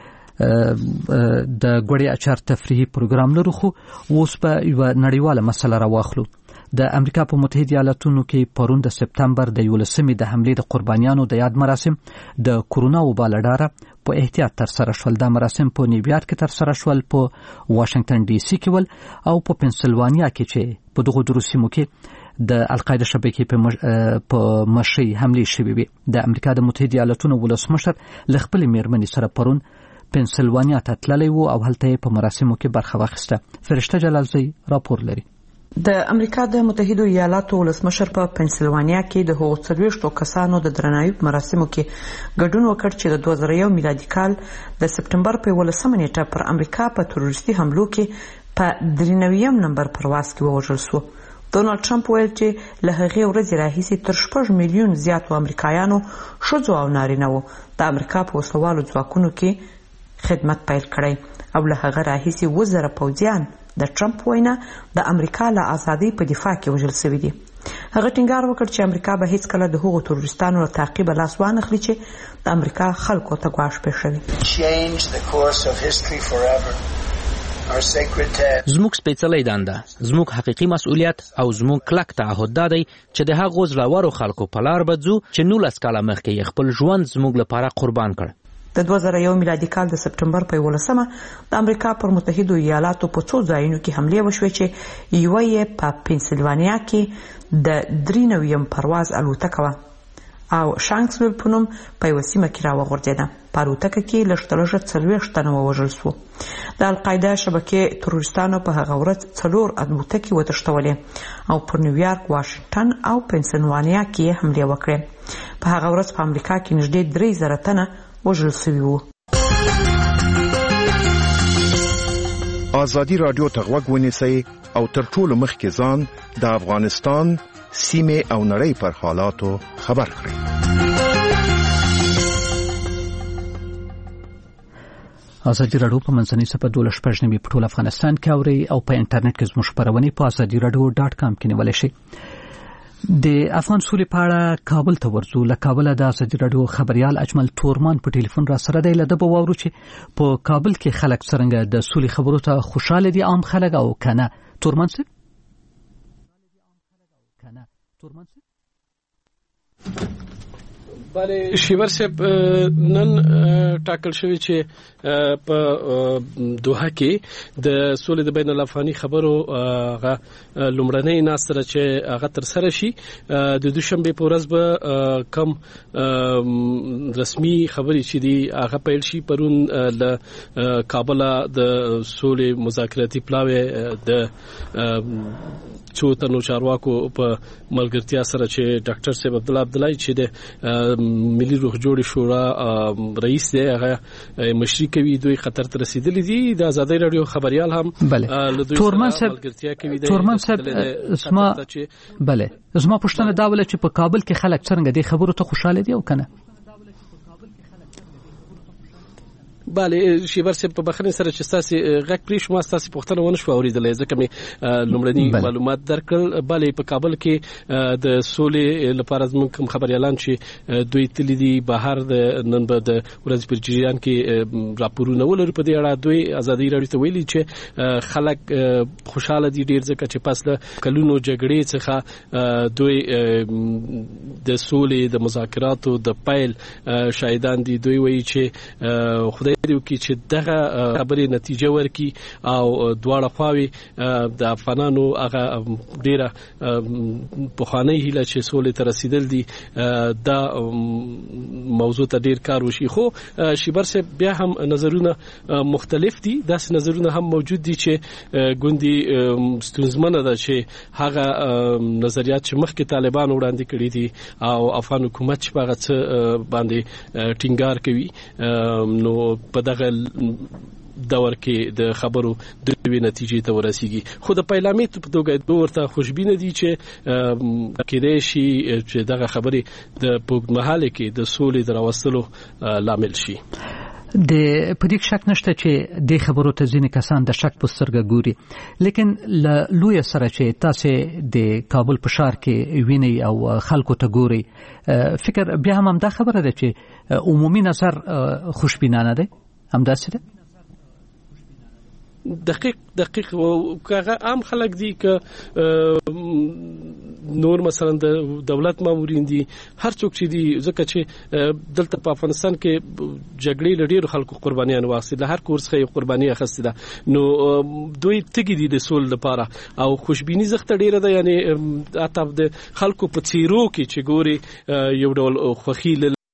د غوړې اچار تفریحي پروګرام لرو، خو اوس په یو نړیواله مسله راواخلو. د امریکا په متحده ایالاتونو کې پرون د سپتمبر د یولسمې د حملې د قربانیانو د یاد مراسم د کورونا وبا له ډاره په احتیاط تر سره شول. د مراسم په نیویارک کې تر سره شول، په واشنگټن ډي سي کې ول او په پنسلوانیا کې چې په دغه درو سیمو کې د القاعده شبکې په مش... په مشي حملې شوې وي. د امریکا د متحده ایالاتونو ولسمشر ل خپل میرمنې سره پرون پنسلوانیا ته تللی وو او هلته په مراسمو کې برخه واخیسته. فرشته جلالزی راپور لري. د امریکا د متحده ایالاتو ولسمشر په پنسلوانیا کې د هغو څلوېښتو کسانو د درناوي په مراسمو کې ګډون وکړ چې د دوه زره یو میلادي کال د سپتمبر په یولسمه نیټه پر امریکا په تروریستي حملو کې په درې نویم نمبر پرواز کې ووژل شو. ډونالد ټرمپ ویل چې له هغې ورځې راهیسې تر شپږ میلیون زیاتو امریکایانو ښځو او نارینه‌وو د امریکا په وسلوالو ځواکونو کې خدمت پیل کړی او له هغه راهیسې اووه زره پوځیان د ټرمپ وینا د امریکا له ازادۍ په دفاع کې وژل شوي دي. هغه ټینګار وکړ چې امریکا به هیڅ کله د هغو تروریستانو له تعقیبه لاس وانخلي چې د امریکا خلکو ته ګواښ پېښوي. زموږ سپېڅلې دنده، زموږ حقیقي مسؤلیت او زموږ کلک تعهد دا دی چې د هغو زړورو خلکو په لار به ځو چې نولس کاله مخکې یې خپل ژوند زموږ لپاره قربان کړ. د دوه زره یو میلادي کال د سپتمبر په یولسمه د امریکا پر متحده ایالاتو په څو ځایونو کې حملې وشوې چې یوه یې په پنسلوانیا کې د درې نویم پرواز الوتکه وه او شانکسویل په نوم په یوه سیمه کې راوغورځېده. په الوتکه کې لږ تر لږه څلوېښت تنه ووژل شوه. د القاعده شبکې تروریستانو په هغه ورځ څلور الوتکې وتښتولې او پر نیویارک، واشنګټن او پنسلوانیا کې یې حملې وکړې. په هغه ورځ په امریکا کې نږدې درې زره تنه وژل شوي وو. ازادي راډیو ته غوږ ونیسئ او تر ټولو مخکې ځان د افغانستان سیمې او نړۍ پر حالاتو خبر کړئ. ازادي راډیو په منځنۍ صفحه دولس شپږ نوي په ټول افغانستان کې اوري او په انټرنیټ کې زموږ خبرونه په ازادي راډیو ډاټ کام کې نیولای شئ. د افغان سولې په اړه کابل ته ورځو. له کابل د ازادي راډیو خبريال اجمل تورمان په ټلیفون را سره دی. لده به واورو چې په کابل کې خلک څنګه د سولې خبرو ته خوشاله دي، عام خلک او کنه. تورمان څه بله شیور صاحب نن ټاکل شوی چې په دوحه کې د سولې د بین الافغاني خبرو غا لومړنۍ ناستره چې هغه تر سره شي د دوشنبه په ورځ به کم رسمي خبري چې دی هغه پیل شي پرون ل کابل د سولې مذاکراتي پلاوی د څو تنو چارواکو په ملګرتیا سره چې ډاکټر صاحب عبد الله عبدالله چې د ملي روح جوړ شورا رئیس دی هغه مشري کوي دوی خطر ته رسیدلې دي د ازادي رادیو خبريال هم تورمن صاحب تورمن صاحب اسما بله زما پښتنه دا ول چې په کابل کې خلک څنګه دي خبرو ته خوشاله دي او کنه bale شیبر سپ په بخنه سره چې تاسو غږ پریش ما تاسو پښتنه ونه شو اوریدلې ځکه مې لومړني معلومات درکړل bale په کابل کې د سولې لپاره زموږ کوم خبر اعلان چې دوی تللی دي بهر د نن به د ورځ پر جریان کې راپورونه ولر په دې اړه دوی ازادي رادیو ته ویلي چې خلک خوشاله دي ډیر ځکه چې پس د کلونو جګړې څخه دوی د سولې د مذاکراتو د پایل شاهدان دي دوی وایي چې خدای دیو کې چې دغه خبرې نتیجه ورکي او دواړه خواوي د افغانانو هغه ډیره په خانه هیله چې سولې ته رسیدل دي دا موضوع ته ډیر کار وشي خو شیبر سه بیا هم نظرونه مختلف دي داس نظرونه هم موجود دي چې ګوندي ستونزمنه ده چې هغه نظریات چې مخکې طالبان وړاندې کړی دي او افغان حکومت چې هغه څه باندې ټینګار کوي نو په دغه دور کې د خبرو د دوی نتیجې ته ورسیږي خو د پیلامې په توګه دوی ورته خوشبینه دي چې کېدای شي چې دغه خبرې د پوګ محله کې د سولې دراوستلو لامل شي د پدې شک نشته چې د خبرو ته ځینې کسان د شک په سترګه ګوري لیکن ل لوی سره چې تاسو د کابل په ښار کې ویني او خلکو ته ګوري فکر بیا هم دا خبره ده چې عمومي نظر خوشبینانه ده هم داسې ده دقیق دقیق وکغه عام خلک دي ک نور مثلا د دولت مامورین دي هر څوک چې دي ځکه چې دلته په افغانستان کې جګړې لډیر خلکو قربانيان واخیستل هر کورس خې قرباني اخیستل نو دوی تګي دي د سول لپاره او خوشبینی زخته ډیره ده یعنی اته د خلکو په چیرو کې چې ګوري یو ډول خوخي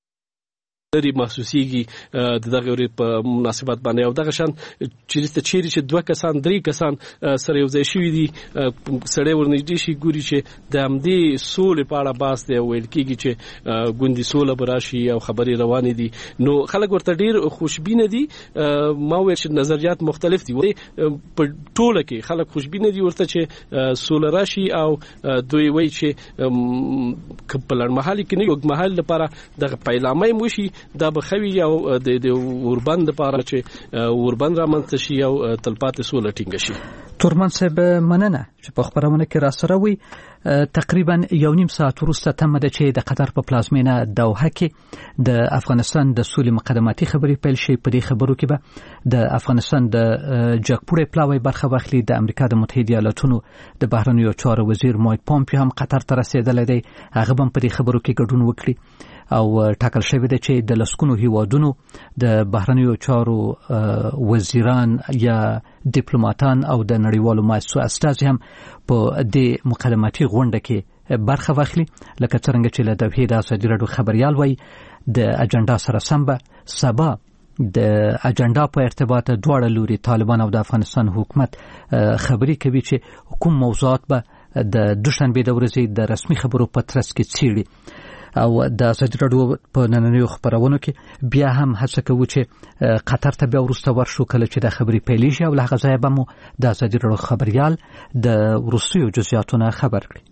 لري محسوسيږي د دغه ورې په مناسبت باندې او دغه شان چې ست چیرې چې دوه کسان درې کسان سره یو ځای شوي دي سړی ورنږدې شي ګوري چې د همدې سولې په اړه بحث دی ویل کېږي چې ګوندي سوله به راشي او خبرې روانې دي نو خلک ورته ډیر خوشبینه دي ما ویل چې نظریات مختلف دي په ټوله کې خلک خوشبینه دي ورته چې سوله راشي او دوی وایي چې په لړمحل کې نه یو محل لپاره دغه پیلامه موشي دا بخوي او د اوربند لپاره چې اوربند را منځ شي او تلپاتې سوله ټینګ شي تورمن صاحب مننه چې په خبرونه کې را سره وي تقریبا یو نیم ساعت وروسته تم ده چې د قطر په پلازمینه دوحه کې د افغانستان د سولې مقدماتي خبرې پیل شي په دې خبرو کې به د افغانستان د جګپوړې پلاوی برخه واخلي د امریکا د متحده ایالاتونو د بهرنیو چارو وزیر مایک پامپیو هم قطر ته رسیدلی دی هغه هم په دې خبرو کې ګډون وکړي او ټاکل شوی دی چې د لسکونو هیوادونو د بهرنیو چارو وزیران یا ډیپلوماټان او د نړیوالو مؤسسو استازي هم په دې مقدماتي غونډه کې برخه واخلي لکه څنګه چې له دوحې د ازادي راډیو خبريال وایي د اجنډا سره سم به سبا د اجنډا په ارتباط دواړه لوري طالبان او د افغانستان حکومت خبري کوي چې کوم موضوعات به د دوشنبه د ورځې د رسمي خبرو په ترڅ کې څیړي او د ازادي راډیو په نننیو خبرونو کې بیا هم هڅه کوو چې قطر ته بیا ورسته ورشو کله چې د خبرې پیلېږي او له هغه ځایه به مو د ازادي راډیو خبريال د وروستیو جزئیاتونه خبر کړي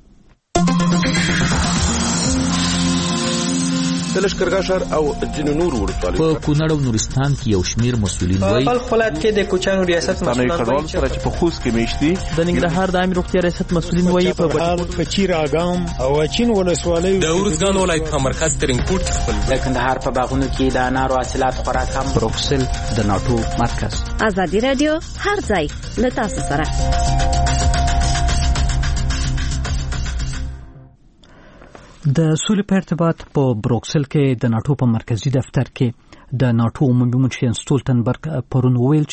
د لشکرګاه او ځینو نور ورسوالۍ په کونړ او نورستان کې یو شمیر مسؤلین وایي په خپلات کې د کوچانو ریاست مسؤلین وایي چې په خوست کې میشتي د ننګرهار د امیر روغتیا ریاست مسؤلین وایي په بهار کچیر اګام او چین ولسوالۍ د ورزګان ولایت مرکز ترینکوټ خپل د کندهار په باغونو کې د انارو حاصلات خوراک هم بروکسل د ناتو مرکز ازادي رادیو هر ځای له تاسو سره د سولې په ارتباط په بروکسل کې د ناتو په مرکزی دفتر کې د ناتو عمومي منشي ستولتنبرګ پرون ویل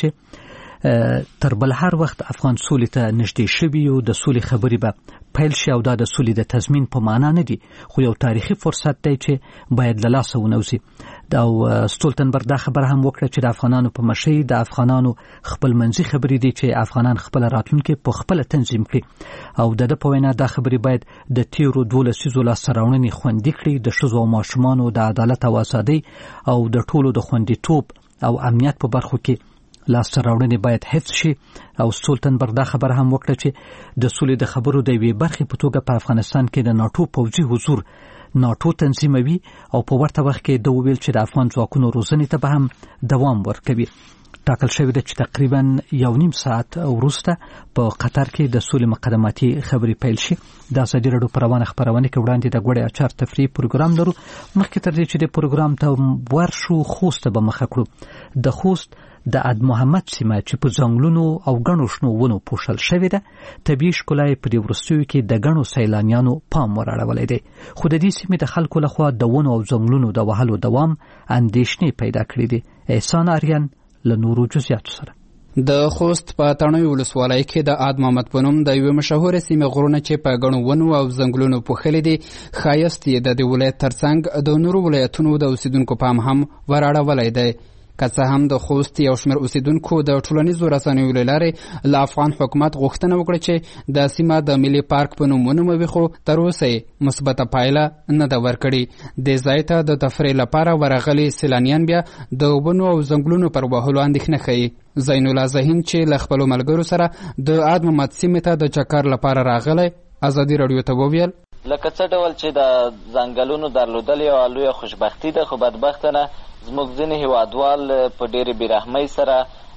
چې تر بل هر وخت افغان سولې ته نږدې شوي او د سولې خبرې به پیل شي او دا د سولې د تضمین په معنا نه دي خو یو تاریخي فرصت دی چې باید له لاسه ونوځي. دا ستولتنبرګ دا خبره هم وکړه چې د افغانانو په مشي د افغانانو خپل منځي خبرې دي چې افغانان خپل راتلونکي په خپل تنظیم کړي او د په وینا دا خبرې باید د تیرو دولسیزو لاسته راوړنې خوندي کړي د ښځو او ماشومانو د عدالت او ازادۍ او د ټولو د خوندیتوب او امنیت په برخو کې لاسته راوړنې باید حفظ شي. او ستولتنبرګ دا خبره هم وکړه چې د سولې د خبرو د یوې برخې په توګه په افغانستان کې د ناتو پوځي حضور ناتو تنظیموي او په ورته وخت کې د ویل چې د افغان ځواکونو روزنې ته به هم دوام ورکوي. ټاکل شوی دی چې تقریبا یو نیم ساعت وروسته په قطر کې د سولې مقدماتي خبرې پیل شي. د ازادي راډیو په روانه خبرونه کې وړاندې د غوړې اچار تفریح پروګرام لرو. مخکې تر دې چې د پروګرام ته ورشو خوست به مخه کړو. د خوست د اد محمد سیمه چې په ځنګلونو او غنو شنو ونو پوښل شوې ده طبیعي ښکلا په دې وروستیو کې د غنو سیلانیانو پام وراړولی دی خو د دې سیمې د خلکو لخوا د ونو او ځنګلونو د وهلو دوام اندېښنې پیدا کړې دي. احسان آریان له نورو جزئیاتو سره. د خوست په تڼیو ولسوالۍ کې د اد محمد په نوم د یوې مشهورې سیمې غرونه چې په ګڼو ونو او ځنګلونو پوښلي دي ښایست یې د دې ولایت ترڅنګ د نورو ولایتونو د اوسیدونکو پام هم وراړولی دی. که څه هم د خوست یو شمېر اوسیدونکو د ټولنیزو رسنیو له لارې له افغان حکومت غوښتنه وکړه چې د سیمه د ملي پارک په نوم ونوموي خو تر اوسه یې مثبته پایله نه ده ورکړې. دې ځای ته د تفریح لپاره ورغلي سیلانیان بیا د ونو او ځنګلونو پر وهلو اندېښنه ښیي. زین الله ذهین چې له خپلو ملګرو سره د اد محمد سیمې ته د چکر لپاره راغلی ازادي راډیو ته وویل لکه څه ډول چې د ځنګلونو درلودل یوه لویه خوشبختي ده خو بدبختانه زموږ ځینې هیوادوال په ډېرې بېرحمۍ سره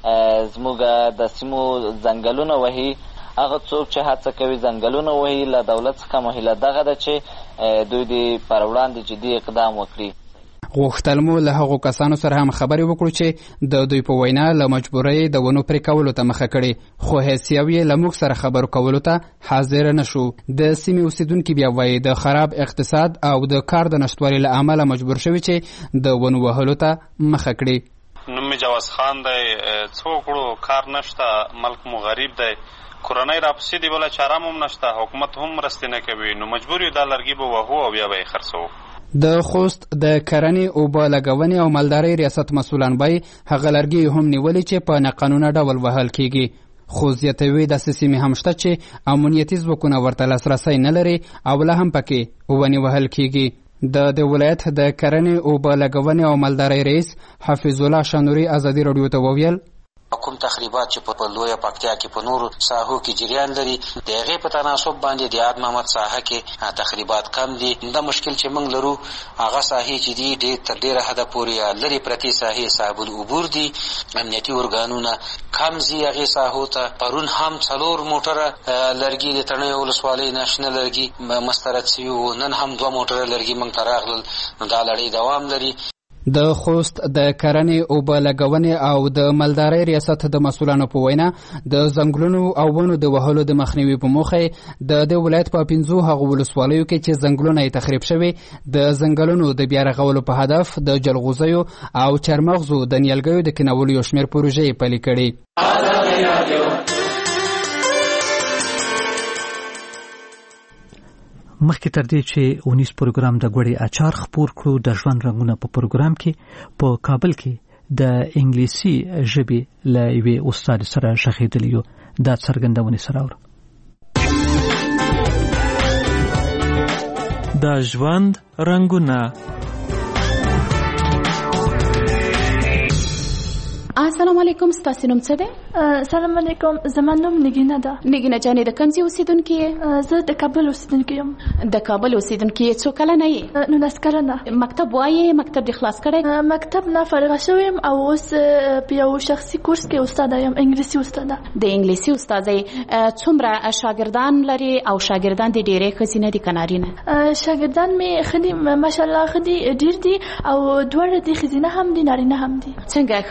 زموږ د سیمو ځنګلونه وهي. هغه څوک چې هڅه کوي ځنګلونه وهي له دولت څخه مهیله دغه ده چې دوی دې پر وړاندې جدي اقدام وکړي. غوښتل مو له هغو کسانو سره هم خبرې وکړو چې د دوی په وینا له مجبورۍ د ونو پرې کولو ته مخه کړې خو هیڅ یو یې له موږ سره خبرو کولو ته حاضر نه شو. د سیمې اوسیدونکي بیا وایي د خراب اقتصاد او د کار د نشتوالي له امله مجبور شوي چې د ونو وهلو ته مخه کړي. نوم مې جواز خان دی. څه وکړو کار نشته ملک مو غریب دی کورنۍ راپسې دی بله چاره مو هم نشته حکومت هم مرستې نه کوي نو مجبور یو دا لرګي به وهو او بیا به یې خرڅوو. د خوست د کرنې اوبه لګونې او مالدارۍ ریاست مسؤلان وایي هغه لرګي هم نیولي چې په ناقانونه ډول وهل کیږي خو زیاتوي داسې سیمې هم شته چې امنیتي ځواکونه ورته لاسرسی نه لري او لا هم پکې ونې وهل کیږي. د د ولایت د کرنې اوبه لګونې او مالدارۍ رئیس حفیظ الله شانوري ازادي راډیو ته وویل کوم تخریبات چې په لویه پکتیا کې په نورو ساحو کې جریان لري د هغې په تناسب باندې د اد محمد ساحه کې تخریبات کم دي. دا مشکل چې موږ لرو هغه ساحې چې دي ډېر تر ډېره حده پورې لرې پرتې ساحې صاحب العبور دي امنیتي ارګانونه کم ځي هغې ساحو ته. پرون هم څلور موټره لرګي د تڼیو ولسوالۍ نه شنه لرګي مسترد سوي وو نن هم دوه موټره لرګي موږ ته راغلل نو دا لړۍ دوام لري. د خوست د کرنې اوبه لګونې او د مالدارۍ ریاست د مسؤلانو په وینا د ځنګلونو او ونو د وهلو د مخنیوي په موخه د د ولایت په پنځو هغو ولسوالیو کې چې ځنګلونه یې تخریب شوي د ځنګلونو د بیا رغولو په هدف د جلغوزیو او چارمغزو د نیالګیو د کینولو یو شمېر پروژې پلي کړي. مخکې تر دې چې اونیس پروګرام د غوړې اچار خپور کړو د ژوند رنگونه په پروګرام کې په کابل کې د انګلیسي ژبې له یوې استاد سره شخیدلی یو دا څرګندونه سره اور د ژوند رنگونه. السلام علیکم ستاسو نوم څه دی؟ سلام علیکم زما نوم نګینه ده. نګینه جانې د کوم ځای اوسیدونکې یې؟ زه د کابل اوسیدونکې یم. د کابل اوسیدونکې یې څو کلنه یې؟ نولس کلنه. مکتب وایې مکتب دې خلاص کړی؟ مکتب نه فارغه شوی یم او اوس په یو شخصي کورس کې استاده یم انګلیسي استاده. د انګلیسي استاده څومره شاګردان لري او شاګردان دې ډېرې ښځینه دي که نارینه؟ شاګردان مې ښه دي ماشاءالله ښه دي ډېر دي او دواړه دي ښځینه هم دي نارینه هم دي. څنګه ښځینه شاګردان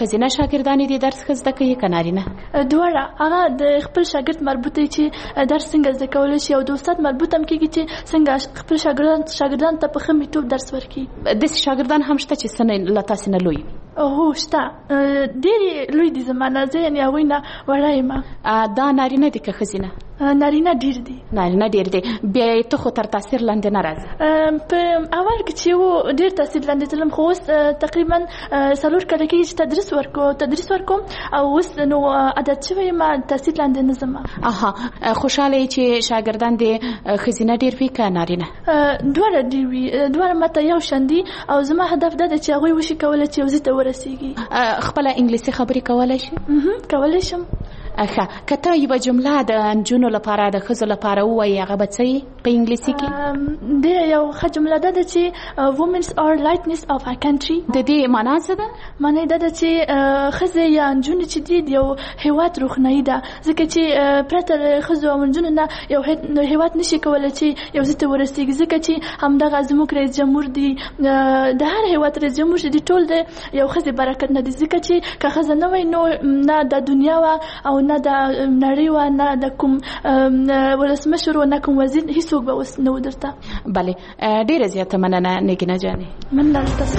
شاګردان دې درس ښه زده کوي که نارینه؟ دواړه. هغه د خپل شاګرد مربوط دی چې درس څنګه زده کولی شي او د استاد مربوط هم کېږي چې څنګه خپل شاګردان شاګردان ته په ښه میتوب درس ورکړي. داسې شاګردان هم شته چې څه نه له تاسې نه لوی وي؟ هو شته، ډېرې لوی دي زما نه، زه یعنې هغوی نه وړه یم. دا نارینه دي که ښځینه؟ نارینه ډېر دي. نارینه ډېر دي. بیا یې ته خو تر تاثیر لاندې نه راځي؟ په اول کې چې و ډېر تاثیر لاندې تلم، خو اوس تقریبا څلور کاله کېږي چې تدریس ورکوم تدریس ورکوم او اوس نو عادت شوی یم، تاثیر لاندې نه ځم. اها، خوشحاله یې چې شاګردان دې ښځینه ډېر وي که نارینه؟ دواړه ډېر وي، دواړه ماته یو شان دي او زما هدف دا دی چې هغوی وشي کولی چې یوځای ته ورسېږي. خپله انګلیسي خبرې کولی شي؟ کولی شم. ښه، که ته یوه جمله د نجونو لپاره د ښځو لپاره ووایي هغه به څه وي په انګلیسي کې؟ د یو ښه جمله دا ده چې women are lightness of our country. د دې معنا څه ده؟ معنا دا ده چې ښځې یا نجونې چې دي د یو هېواد روښنایي ده، ځکه چې پرته له ښځو او نجونو نه یو هېواد نشي کولی چې یو ځای ته ورسېږي، ځکه چې همدغه زموږ رئیس جمهور دی، د هر هېواد رئیس جمهور چې دي ټول د یو ښځې برکت نه دي، ځکه چې که ښځه نه وای نو نه د دنیا وه او نه د نړۍ وه، نه د کوم ولسمشر و، نه کوم وزیر، هیڅوک به اوس نه و درته. بلې، ډېره زیاته مننه نګینه جانې. مننه له تاسو.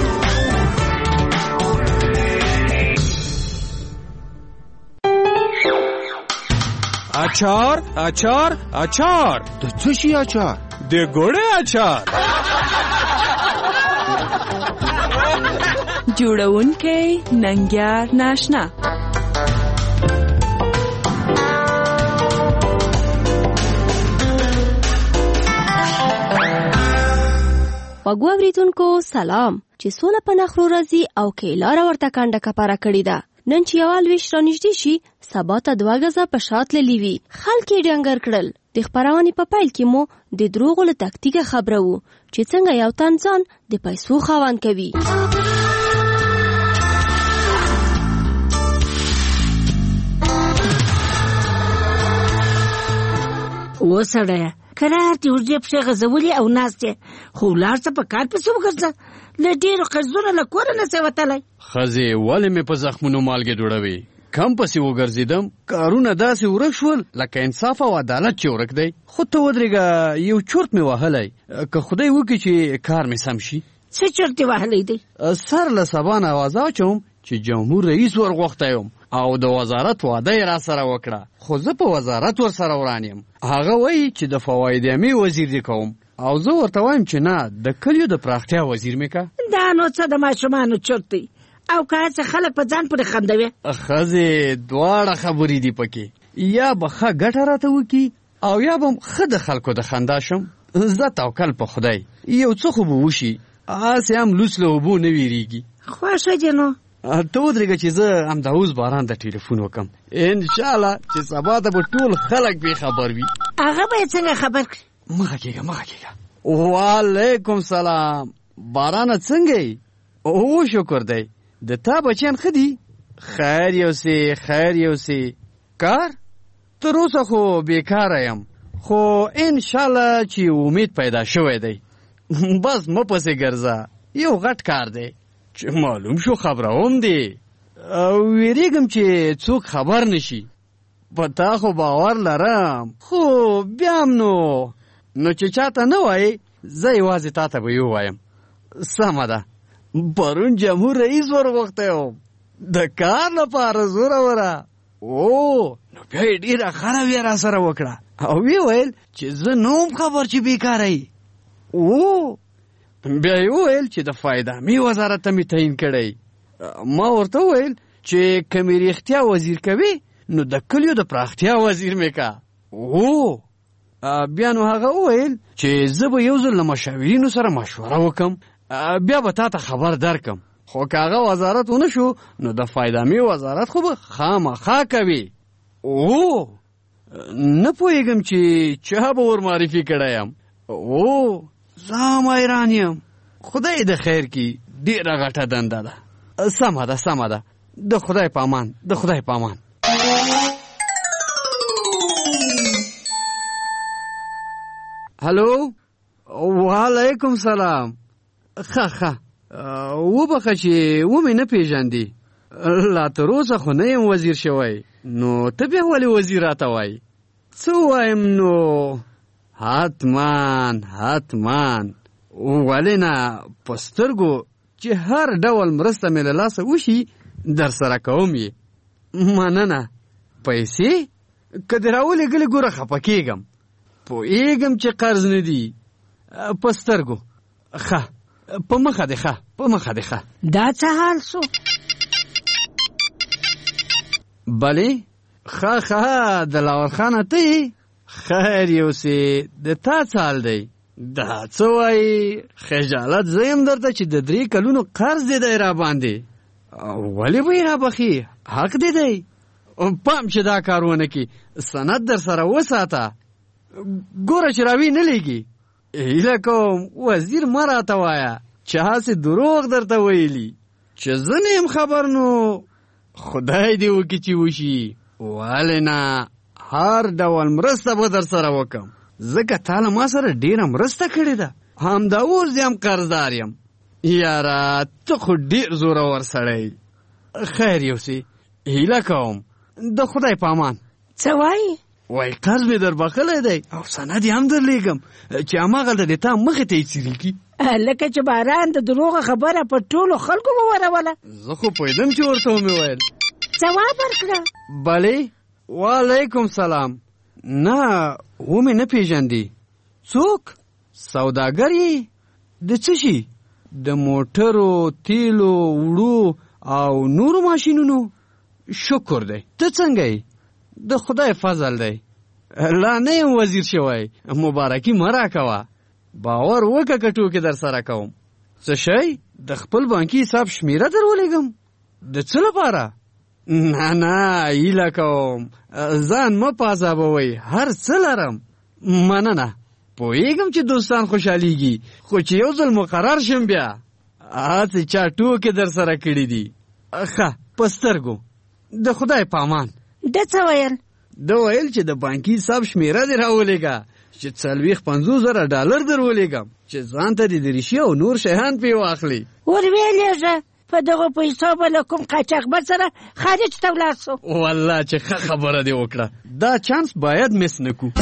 اچار اچار اچار. د څه شي اچار؟ د ګوړې اچار. جوړونکی ننګیار ناشنا. وګو اوریدونکو سلام، چې سوله په نخرو راځي او کې لاره ورته کنډه کپاره کړې ده. نن چې یو لویش رانږدې شي، سبا ته دوه غزه په شاته لیوي خلک یې ډنګر کړل. د خبرونې په پایل کې مو د دروغو له تکتیکه خبره وو چې څنګه یو تن ځان د پیسو خاوند کوي. وسړیه کرار دې ورځې پښې غځولې او ناست یې، خو ولاړ څه په کار پسې وګرځه، له ډېرو قرضونو له کوره نه سې وتلی. ښځې ولې مې په زخمونو مالګې دوړوي؟ کم پسې وګرځېدم، کارونه داسې ورک شول لکه انصاف او عدالت چې ورک دی. خو ته ودرېږه، یو چورت مې وهلی، که خدای وکړي چې کار مې سم شي. څه چورت یې وهلی دی؟ سر له سبا نه آوازه اچوم چې جمهور رئیس ورغوښتی یم او د وزارت وعده یې را سره وکړه، خو زه په وزارت ور سره وران یم. هغه وایي چې د فواید عامې وزیر دې کوم او زه ورته وایم چې نه، د کلیو د پراختیا وزیر مې که. دا نو څه د ماشومانو چورت دی او که هڅه خلک په ځان پورې خندوي. ښځې دواړه خبرې دي پکې، یا به ښه ګټه راته وکړي او یا به ښه د خلکو د خندا شم. زه توکل په خدای، یو څه خو به وشي، هسې هم لوڅ له اوبو نه ویریږي. خوښه دې نو. ته ودرېږه چې زه همدا اوس باران ته ټلیفون وکړم، انشاءالله چې سبا ته به ټول خلک بې خبر وي. هغه به یې څنګه خبر کړي؟ مخه کېږه مخه کېږه. وعلیکم سلام، بارانه څنګه یې؟ او شکر دی. د تا بچیان ښه دي؟ خیر یوسې خیر یوسې. کار؟ تر اوسه خو بېکاره یم، خو انشاءالله چې امید پیدا شوی دی. بس مه پسې ګرځه، یو غټ کار دی چې معلوم شو خبروم دی، ویریږم چې څوک خبر نشي. په تا خو باور لرم، خو بیا هم نو نو چې چاته نه وایې، زه یوازې تا ته به یې ووایم. سمه ده، پرون جمهور رئیس ورغوښتی وم د کار لپاره زوروره. او نو بیا یې ډېره ښه رویه را سره وکړه او ویې ویل چې زه نه وم خبر چې بېکاره یې. او بیا یې وویل چې د فایدامي وزارت ته مې تعین کړی. ما ورته وویل چې که مې رښتیا وزیر کوي نو د کلیو د پراختیا وزیر مې که. او بیا نو هغه وویل چې زه به یو ځل له مشاورینو سره مشوره وکم، بیا به تا ته خبر درکم، خو که هغه وزارت ونه شو نو د فایدامي وزارت خو به خامخا کوي. او نه پوهېږم چې چا به ور معرفي کړی یم. او زه هم حیران یم، خدای د خیر کي، ډېره غټه دنده ده. سمه ده سمه ده، د خدای په امان، د خدای په امان. هلو، وعلیکم سلام. ښه ښه، وبخه چې ومې نه پېژندې. لا تر اوسه خو نه یم وزیر شوی، نو ته بیا ولې وزیر راته وایي؟ څه وایم نو؟ حتمان حتمان ولې نه، په سترګو چې هر ډول مرسته مې له لاسه وشي در سره کوم یې. مننه. پیسې که دې راولېږلې ګوره خفه کېږم، پوهېږم چې قرض نه دي. په سترګو ښه، په مخه دې ښه، په مخه دې ښه. دا څه حال شو؟ بلې ښه ښه دلاور خانه ته یې؟ خیر یوسې، د تا څه حال دی؟ دا څه وایي؟ خجالت زه یم درته چې د درې کلونو قرض دې دی را باندې. ولې به یې را بخي؟ حق دې دی. پام چې دا کار ونه کړي، سند در سره وساته. ګوره چې راوي نه لېږي. هیله کوم وزیر مه راته وایه چې هسې دروغ درته ویلي. چې زه نه یم خبر نو خدای دې وکړي چې وشي. ولې نه، هر ډول مرسته به در سره وکم، ځکه تا له ما سره ډېره مرسته کړې ده. همدا اوس دې هم قرضدار یم. یاره ته خو ډېر زورور سړی. خیر یوسې، هیله کوم د خدای په امان. څه وایي؟ وای قرض مې در بخلی دی او سند یې هم در لیږم چې هماغلته د تا مخې ته یې څیرې کړي. لکه چې باران د دروغه خبره په ټولو خلکو ووروله. زه خو پوهېدم چې ورته ومې ویل. ځواب ورکړه. بلې. وعلیکم سلام. نه ومې نه پېژندې. څوک؟ سوداګر یې؟ د څه شي؟ د موټرو، تیلو، وړو او نورو ماشینونو؟ شکر دی. ته څنګه یې؟ د خدای فضل دی. لا نه یم وزیر شوی، مبارکي مه راکوه. باور وکړه که ټوکې در سره کوم. څه شی؟ د خپل بانکي حساب شمیره در ولېږم؟ د څه لپاره؟ نه نه هیله کوم ځان مه په عذابوئ، هر څه لرم. مننه. پوهېږم چې دوستان خوشحالیږي، خو چې یو ځل مقرر شم بیا هسې چا ټوکې در سره کړي دي. ښه په سترګو. د خدای په امان. ده څه ویل؟ ده ویل چې د بانکي حساب شمیره دې راولېږه، چې څلوېښت پنځوس زره ډالر در ولېږم چې ځان ته دې دریشي او نور شیان پې واخلي. ور ویلېږه په دغو پیسو به له کوم قاچاقبر سره خارج ته ولاړ سو. والله چې ښه خبره دې وکړه. دا چانس باید مس نه کړو.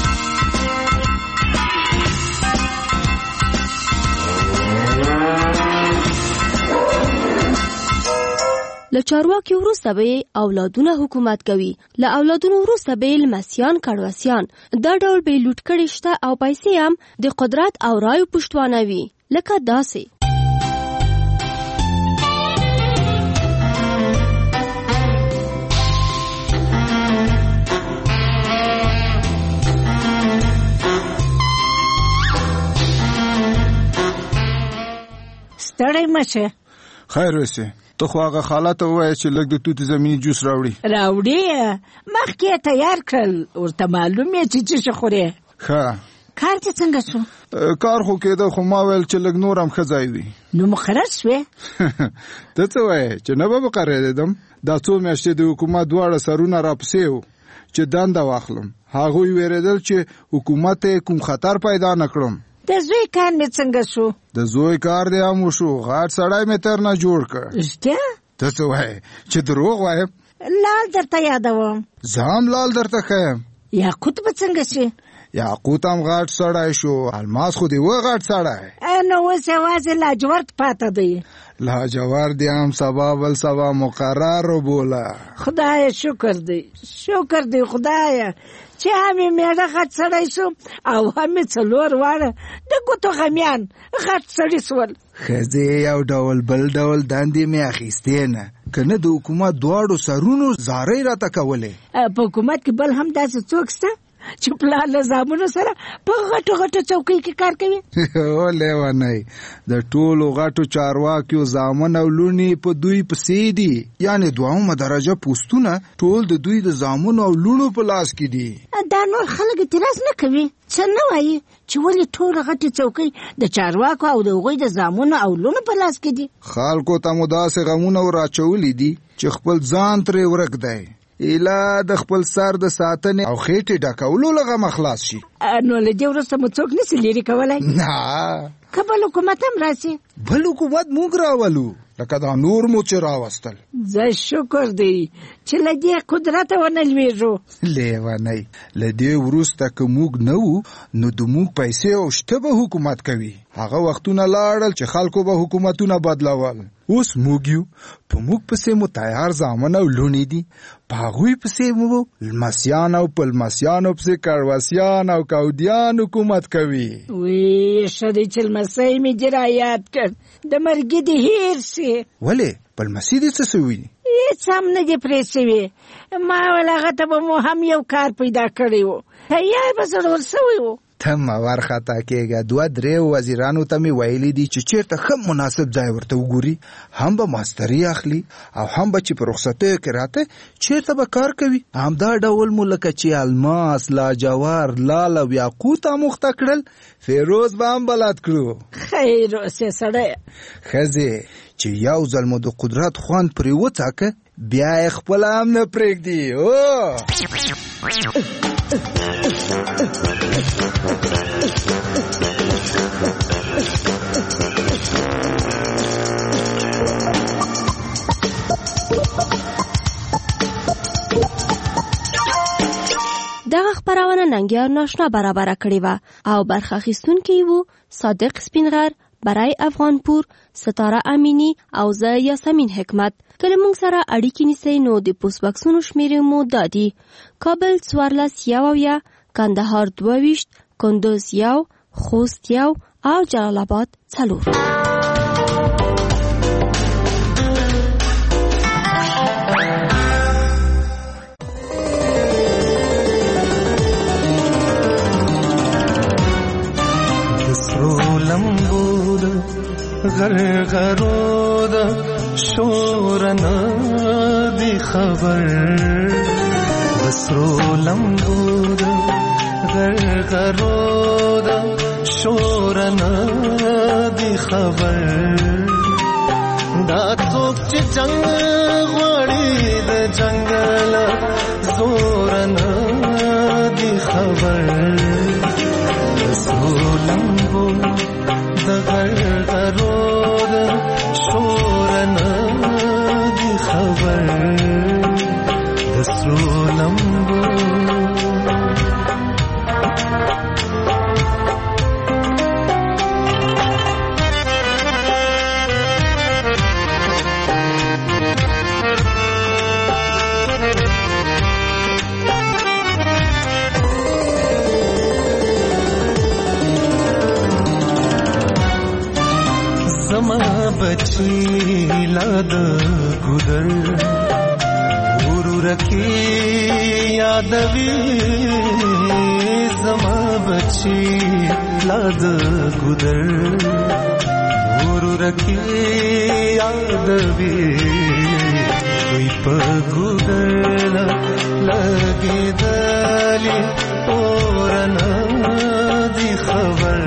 له چارواکي وروسته به اولادونه حکومت کوي، له اولادونو وروسته به لمسیان کړوسیان. دا ډول به لوټ کړي شته او پیسې هم د قدرت او رایو پشتوانه وي. لکه داسې ستړی مشه. خیر وسې، ته خو هغه خاله ته ووایه چې لږ د توتې زمیني جوس راوړي. راوړي؟ مخکې یې تیار کړل، ورته معلوم یې چې څه شي خورې. ښه. کار دې څنګه شو؟ کار خو کېده، خو ما ویل چې لږ نور هم ښه ځای وي. نو مقرر شوې؟ ته څه وایې چې نه به مقررېدم؟ دا څو میاشتې د حکومت دواړه سرونه راپسې وو چې دنده واخلم. هغوی وېرېدل چې حکومت یې کوم خطر پیدا نه کړم. د زوی کار مې څنګه شو؟ د زوی کار دې هم وشو، غټ سړی مې تر نه جوړ کړ. رښتیا؟ ته څه وایې چې دروغ وایم؟ لال درته یادوم. زه هم لال درته ښیم. یاقوت به څنګه شي؟ یاقوت هم غټ سړی شو، الماس خو دې و غټ سړی. نو اوس یوازې لاجورد پاته دی. لاجورد یې هم سبا بل سبا مقرر وبوله. خدایه شکر دی، شکر دی خدایه چې همې میړه غټ سړی شو او همې څلور واړه د ګوتو غمیان غټ سړي سول. ښځې یو ډول بل ډول دندې مې اخیستې نه، که نه د حکومت دواړو سرونو زارۍ راته کولې. په حکومت کې بل هم داسې څوک شته چې پلار له زامنو سره په غټو غټو چوکۍ کې کار کوي؟ او لیونی، د ټولو غټو چارواکیو زامن او لوڼې په دوی پسې دي، یعنې دوهمه درجه پوستونه ټول د دوی د زامنو او لوڼو په لاس کې دي. دا نور خلک اعتراض نه کوي؟ څه نه وایي چې ولې ټوله غټې چوکۍ د چارواکو او د هغوی د زامنو او لوڼو په لاس کې دي؟ خلکو ته مو داسې غمونه وراچولي دي چې خپل ځان ترې ورک دی. ایله د خپل سر د ساتنې او خېټې ډکولو له غمه خلاص شي. نو له دې وروسته مو څوک نشي لرې کولی؟ نه. که بل حکومت هم راشي؟ بل حکومت موږ راولو، لکه دا نور مو چې راوستل. زه شکر دی چې له دې قدرته ونه لوېږو. لیونی له دې وروسته که موږ نه وو نو د موږ پیسې او شته به حکومت کوي. هغه وختونه لاړل چې خلکو به حکومتونه بدلول. اوس موږ یو په موږ پسې مو تیار زامن او لونې دي، په هغوی پسې مو لمسیان او پلمسیانو پسې کړوسیان او کاودیان حکومت کوي. وی ښه دی چې لمسی مې دې رایاد کړ، د مرګي دې هېر سي. ولې پلمسي دې څه سوي؟ هېڅ هم نه دې پرې سوي. ما ویل هغه ته به مو هم یو کار پیدا کړی و، تیار به ضرور سوی و. ته مه وارخطا کېږه. دوه درې وزیرانو ته مې ویلي دي چې چېرته ښه مناسب ځای ورته وګوري، هم به ماستري اخلي او هم به چې په رخصتیو کې راته چېرته به کار کوي. همدا ډول مو لکه چې الماس، لاجوار، لال او یاقوت اموخته کړل، فیروز به هم بلد کړو. خیر اوسې سړی. ښځې چې یو ځل مو د قدرت خوند پرې وڅاکه بیا یې خپله هم نه پرېږدي. دغه خبرونه ننګیار ناشنا برابر کړې و او برخه اخیستونکي وو صادق سپینغر، برای افغانپور، ستاره امینی او زه یاسمین حکمت. کله موږ سره اړیکې نیسئ نو د پوسټ باکسونو شمیرې مو دادي: کابل څوارلس یو اویا، کندهار دوه ویشت، کندوز یو، خوست یو او جلال آباد څلور. لمبود غرغرود شورنا دی خبر، بسرو لمبود غرغرود شورنا دی خبر، دا څوک چې جنگ غواړي د جنگل زورنا دی خبر، بسرو لمبود د غرغرود شورنا دی خبر، د سرو لمبو. बची लाद गुदर गुरु रखी यादवी, समा बची लाद गुदर गुरु रखी यादवी, कोई पगुदर लगे दली और दी खबर,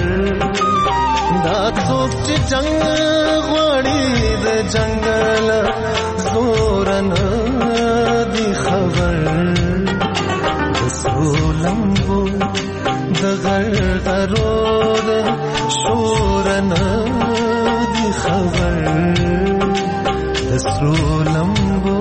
څوک چې جنگ غواړي د جنگل زورنا دی خبر، د سرو لمبو د غرغرود شورنا دی خبر، د سرو لمبو.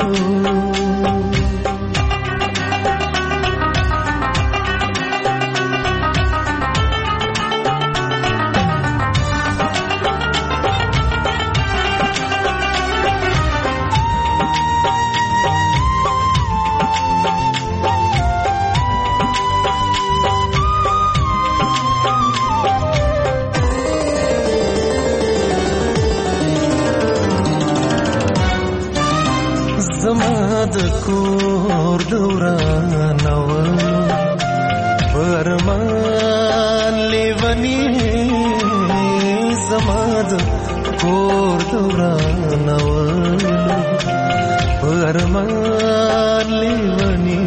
د کور دوران ول فرمان لیونی، زما د کور دوران ول فرمان لیونی،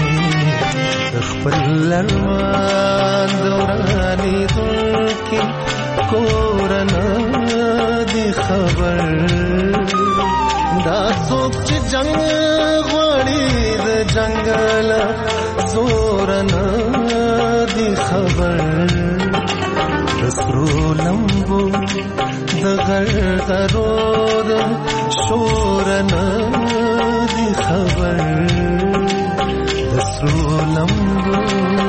خپل ارمان دورانی دلکی کورنا دی خبر، دا څوک چې جنگ غواړي د جنگل زورنا دی خبر، د سرو لمبو د غرغرود شور نه دی خبر د سرو لمبو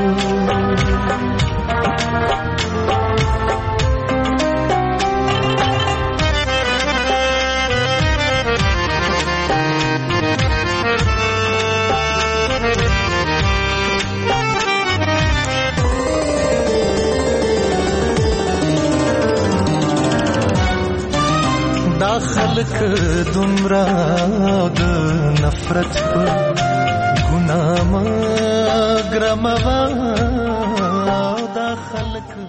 خلق دمرا د نفرت په ګناه ما ګرموا دا خلق